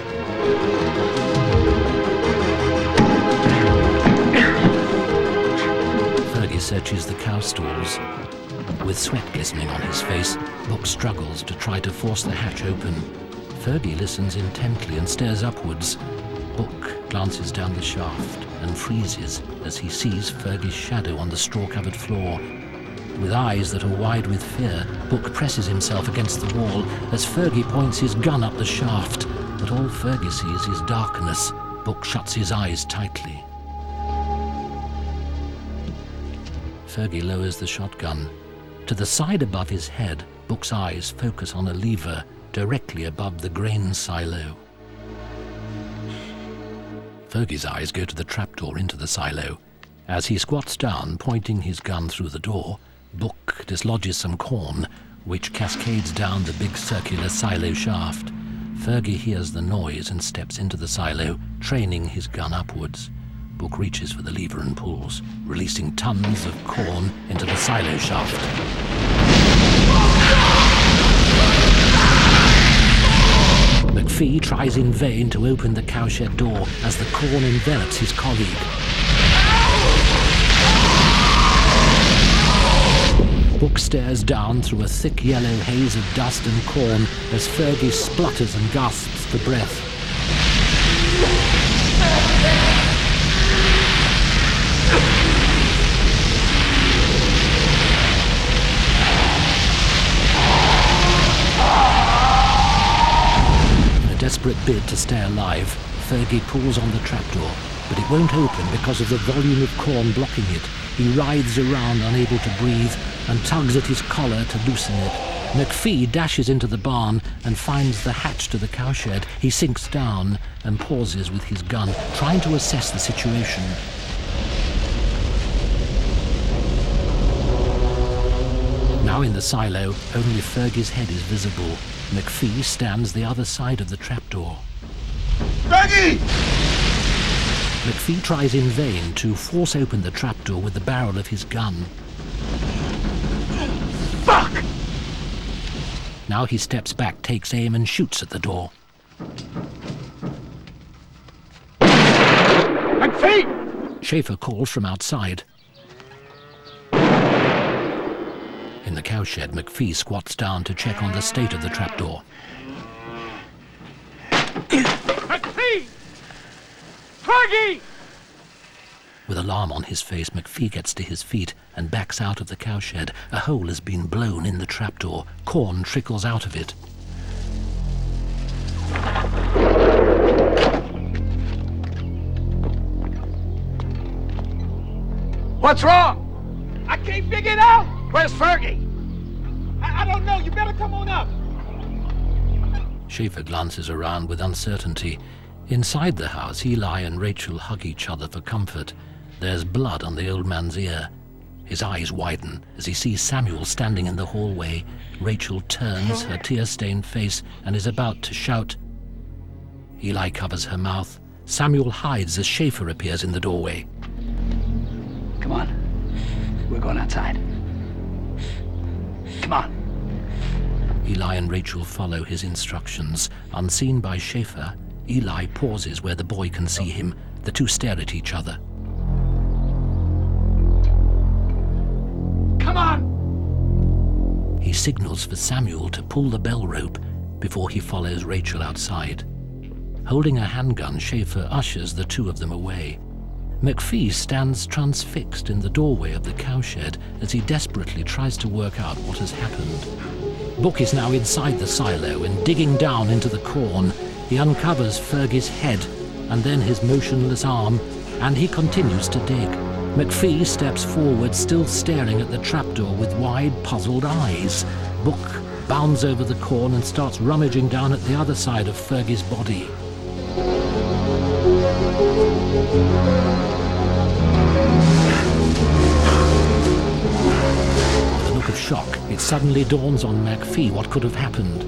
Speaker 1: Fergie searches the cow stalls. With sweat glistening on his face, Book struggles to try to force the hatch open. Fergie listens intently and stares upwards. Book glances down the shaft and freezes as he sees Fergie's shadow on the straw-covered floor. With eyes that are wide with fear, Book presses himself against the wall as Fergie points his gun up the shaft. But all Fergie sees is darkness. Book shuts his eyes tightly. Fergie lowers the shotgun. To the side above his head, Book's eyes focus on a lever directly above the grain silo. Fergie's eyes go to the trapdoor into the silo. As he squats down, pointing his gun through the door, Book dislodges some corn, which cascades down the big circular silo shaft. Fergie hears the noise and steps into the silo, training his gun upwards. Book reaches for the lever and pulls, releasing tons of corn into the silo shaft. McPhee tries in vain to open the cowshed door as the corn envelops his colleague. Book stares down through a thick yellow haze of dust and corn as Fergie splutters and gasps for breath. In a desperate bid to stay alive, Fergie pulls on the trapdoor, but it won't open because of the volume of corn blocking it. He writhes around, unable to breathe, and tugs at his collar to loosen it. McPhee dashes into the barn and finds the hatch to the cowshed. He sinks down and pauses with his gun, trying to assess the situation. Now in the silo, only Fergie's head is visible. McPhee stands the other side of the trapdoor.
Speaker 3: Fergie!
Speaker 1: McPhee tries in vain to force open the trapdoor with the barrel of his gun.
Speaker 3: Fuck!
Speaker 1: Now he steps back, takes aim, and shoots at the door.
Speaker 3: McPhee!
Speaker 1: Schaefer calls from outside. In the cowshed, McPhee squats down to check on the state of the trapdoor.
Speaker 3: McPhee! Fergie!
Speaker 1: With alarm on his face, McPhee gets to his feet and backs out of the cowshed. A hole has been blown in the trapdoor. Corn trickles out of it.
Speaker 3: What's wrong? I can't figure it out. Where's Fergie? I, I don't know. You better come on up.
Speaker 1: Schaefer glances around with uncertainty. Inside the house, Eli and Rachel hug each other for comfort. There's blood on the old man's ear. His eyes widen as he sees Samuel standing in the hallway. Rachel turns her tear-stained face and is about to shout. Eli covers her mouth. Samuel hides as Schaefer appears in the doorway.
Speaker 22: Come on. We're going outside. Come on.
Speaker 1: Eli and Rachel follow his instructions. Unseen by Schaefer, Eli pauses where the boy can see him. The two stare at each other.
Speaker 3: Come on!
Speaker 1: He signals for Samuel to pull the bell rope before he follows Rachel outside. Holding a handgun, Schaefer ushers the two of them away. McPhee stands transfixed in the doorway of the cowshed as he desperately tries to work out what has happened. Book is now inside the silo and digging down into the corn. He uncovers Fergie's head and then his motionless arm, and he continues to dig. McPhee steps forward, still staring at the trapdoor with wide, puzzled eyes. Book bounds over the corn and starts rummaging down at the other side of Fergie's body. With a look of shock, it suddenly dawns on McPhee what could have happened.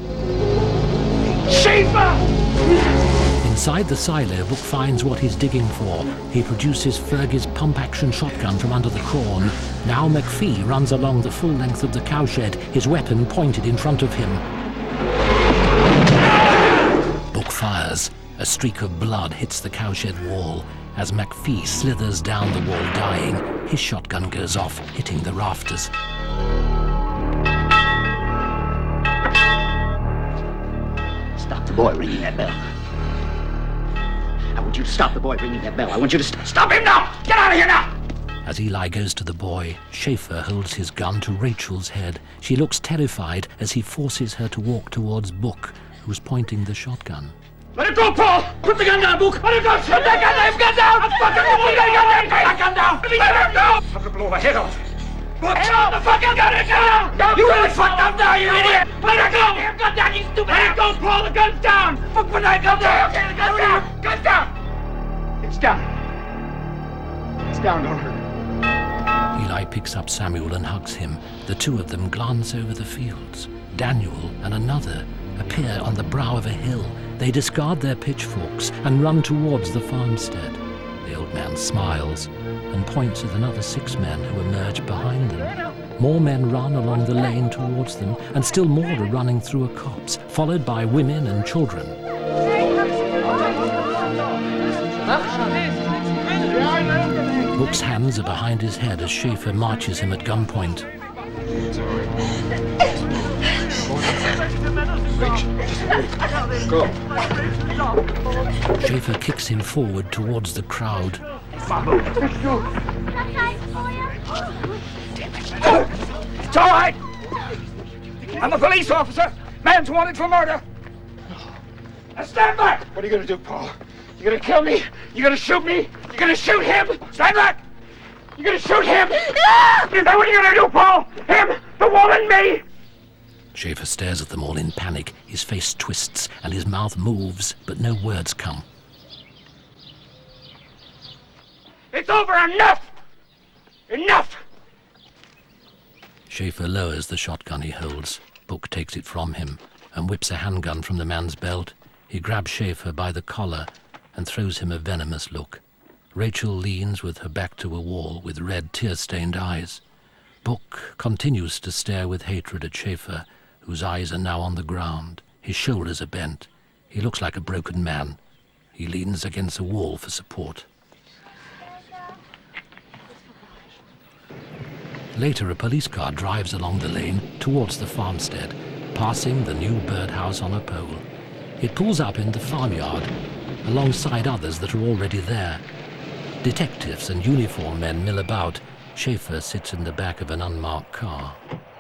Speaker 3: Schaefer!
Speaker 1: Inside the silo, Book finds what he's digging for. He produces Fergie's pump-action shotgun from under the corn. Now McPhee runs along the full length of the cowshed, his weapon pointed in front of him. Book fires. A streak of blood hits the cowshed wall. As McPhee slithers down the wall dying, his shotgun goes off, hitting the rafters.
Speaker 22: Stop the boy ringing that bell. I want you to stop the boy ringing that bell. I want you to st- stop him now! Get out of here now!
Speaker 1: As Eli goes to the boy, Schaefer holds his gun to Rachel's head. She looks terrified as he forces her to walk towards Book, who's pointing the shotgun.
Speaker 3: Let it go, Paul! Put the gun down, Book! Let it go! Put that gun down! Gun down! I'm fucking put that gun down! Put that gun down! Let it go! I'm gonna blow my head off. Book! Head off the fucking gun! Let it go! You really fucked up now, you idiot! Let it go! Let gun down, you stupid! Let it go, Paul! The gun's down! Fuck, put that gun down! Okay, the gun's down! Gun's down! It's down. It's down, don't hurt.
Speaker 1: Eli picks up Samuel and hugs him. The two of them glance over the fields. Daniel and another appear on the brow of a hill. They discard their pitchforks and run towards the farmstead. The old man smiles and points at another six men who emerge behind them. More men run along the lane towards them, and still more are running through a copse, followed by women and children. Book's hands are behind his head as Schaefer marches him at gunpoint.
Speaker 11: It's all right. Go.
Speaker 1: Schaefer kicks him forward towards the crowd.
Speaker 3: It's all right. I'm a police officer. Man's wanted for murder. Now stand back.
Speaker 16: What are you gonna do, Paul? You gonna kill me? You gonna shoot me? You gonna shoot him?
Speaker 3: Stand back.
Speaker 16: You gonna shoot him? Is that what you're gonna do, Paul? Him? The woman? Me?
Speaker 1: Schaefer stares at them all in panic. His face twists and his mouth moves, but no words come.
Speaker 3: It's over. Enough. Enough.
Speaker 1: Schaefer lowers the shotgun he holds. Book takes it from him and whips a handgun from the man's belt. He grabs Schaefer by the collar and throws him a venomous look. Rachel leans with her back to a wall with red, tear-stained eyes. Book continues to stare with hatred at Schaefer, whose eyes are now on the ground. His shoulders are bent. He looks like a broken man. He leans against a wall for support. Later, a police car drives along the lane towards the farmstead, passing the new birdhouse on a pole. It pulls up in the farmyard, alongside others that are already there. Detectives and uniformed men mill about. Schaefer sits in the back of an unmarked car.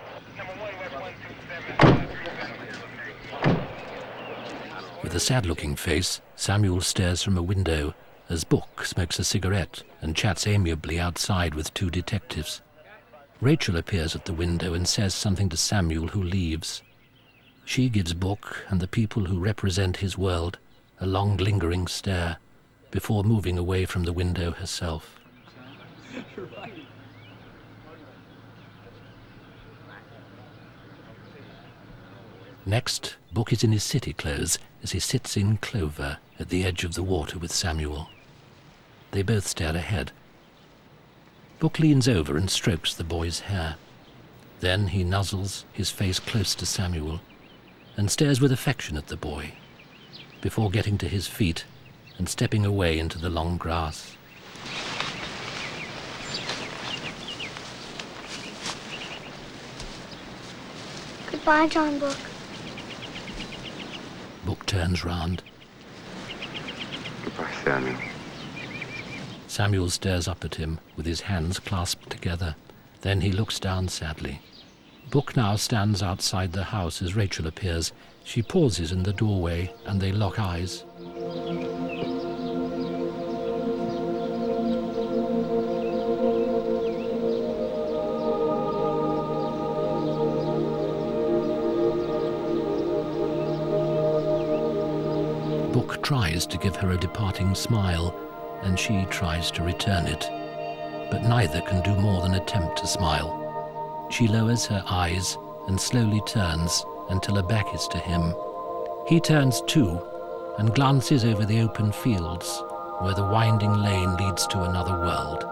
Speaker 1: With a sad-looking face, Samuel stares from a window as Book smokes a cigarette and chats amiably outside with two detectives. Rachel appears at the window and says something to Samuel, who leaves. She gives Book and the people who represent his world a long, lingering stare before moving away from the window herself. Next, Book is in his city clothes as he sits in clover at the edge of the water with Samuel. They both stare ahead. Book leans over and strokes the boy's hair. Then he nuzzles, his face close to Samuel, and stares with affection at the boy, before getting to his feet and stepping away into the long grass.
Speaker 10: Goodbye, John Book.
Speaker 1: Book turns round.
Speaker 14: Goodbye, Samuel.
Speaker 1: Samuel stares up at him with his hands clasped together. Then he looks down sadly. Book now stands outside the house as Rachel appears. She pauses in the doorway and they lock eyes. Book tries to give her a departing smile, and she tries to return it, but neither can do more than attempt to smile. She lowers her eyes and slowly turns until her back is to him. He turns too and glances over the open fields where the winding lane leads to another world.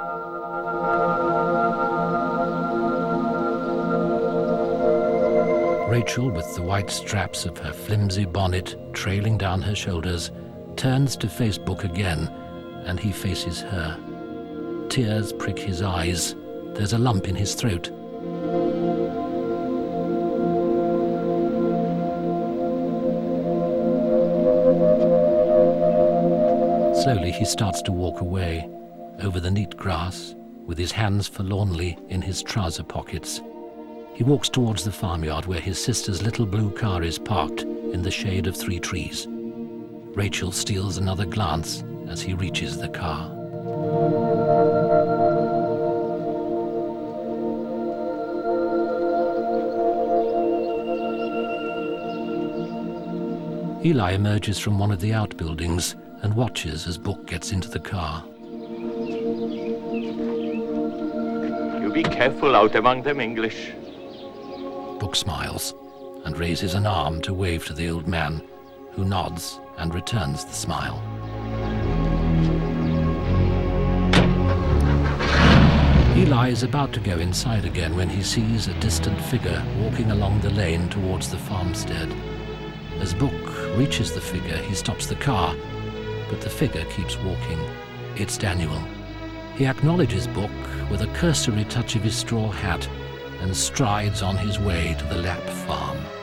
Speaker 1: Rachel, with the white straps of her flimsy bonnet trailing down her shoulders, turns to face Book again, and he faces her. Tears prick his eyes. There's a lump in his throat. Slowly he starts to walk away, over the neat grass, with his hands forlornly in his trouser pockets. He walks towards the farmyard where his sister's little blue car is parked in the shade of three trees. Rachel steals another glance as he reaches the car. Eli emerges from one of the outbuildings and watches as Book gets into the car.
Speaker 8: You be careful out among them English.
Speaker 1: Book smiles and raises an arm to wave to the old man, who nods and returns the smile. Eli is about to go inside again when he sees a distant figure walking along the lane towards the farmstead. As Book reaches the figure, he stops the car, but the figure keeps walking. It's Daniel. He acknowledges Book with a cursory touch of his straw hat and strides on his way to the Lapp farm.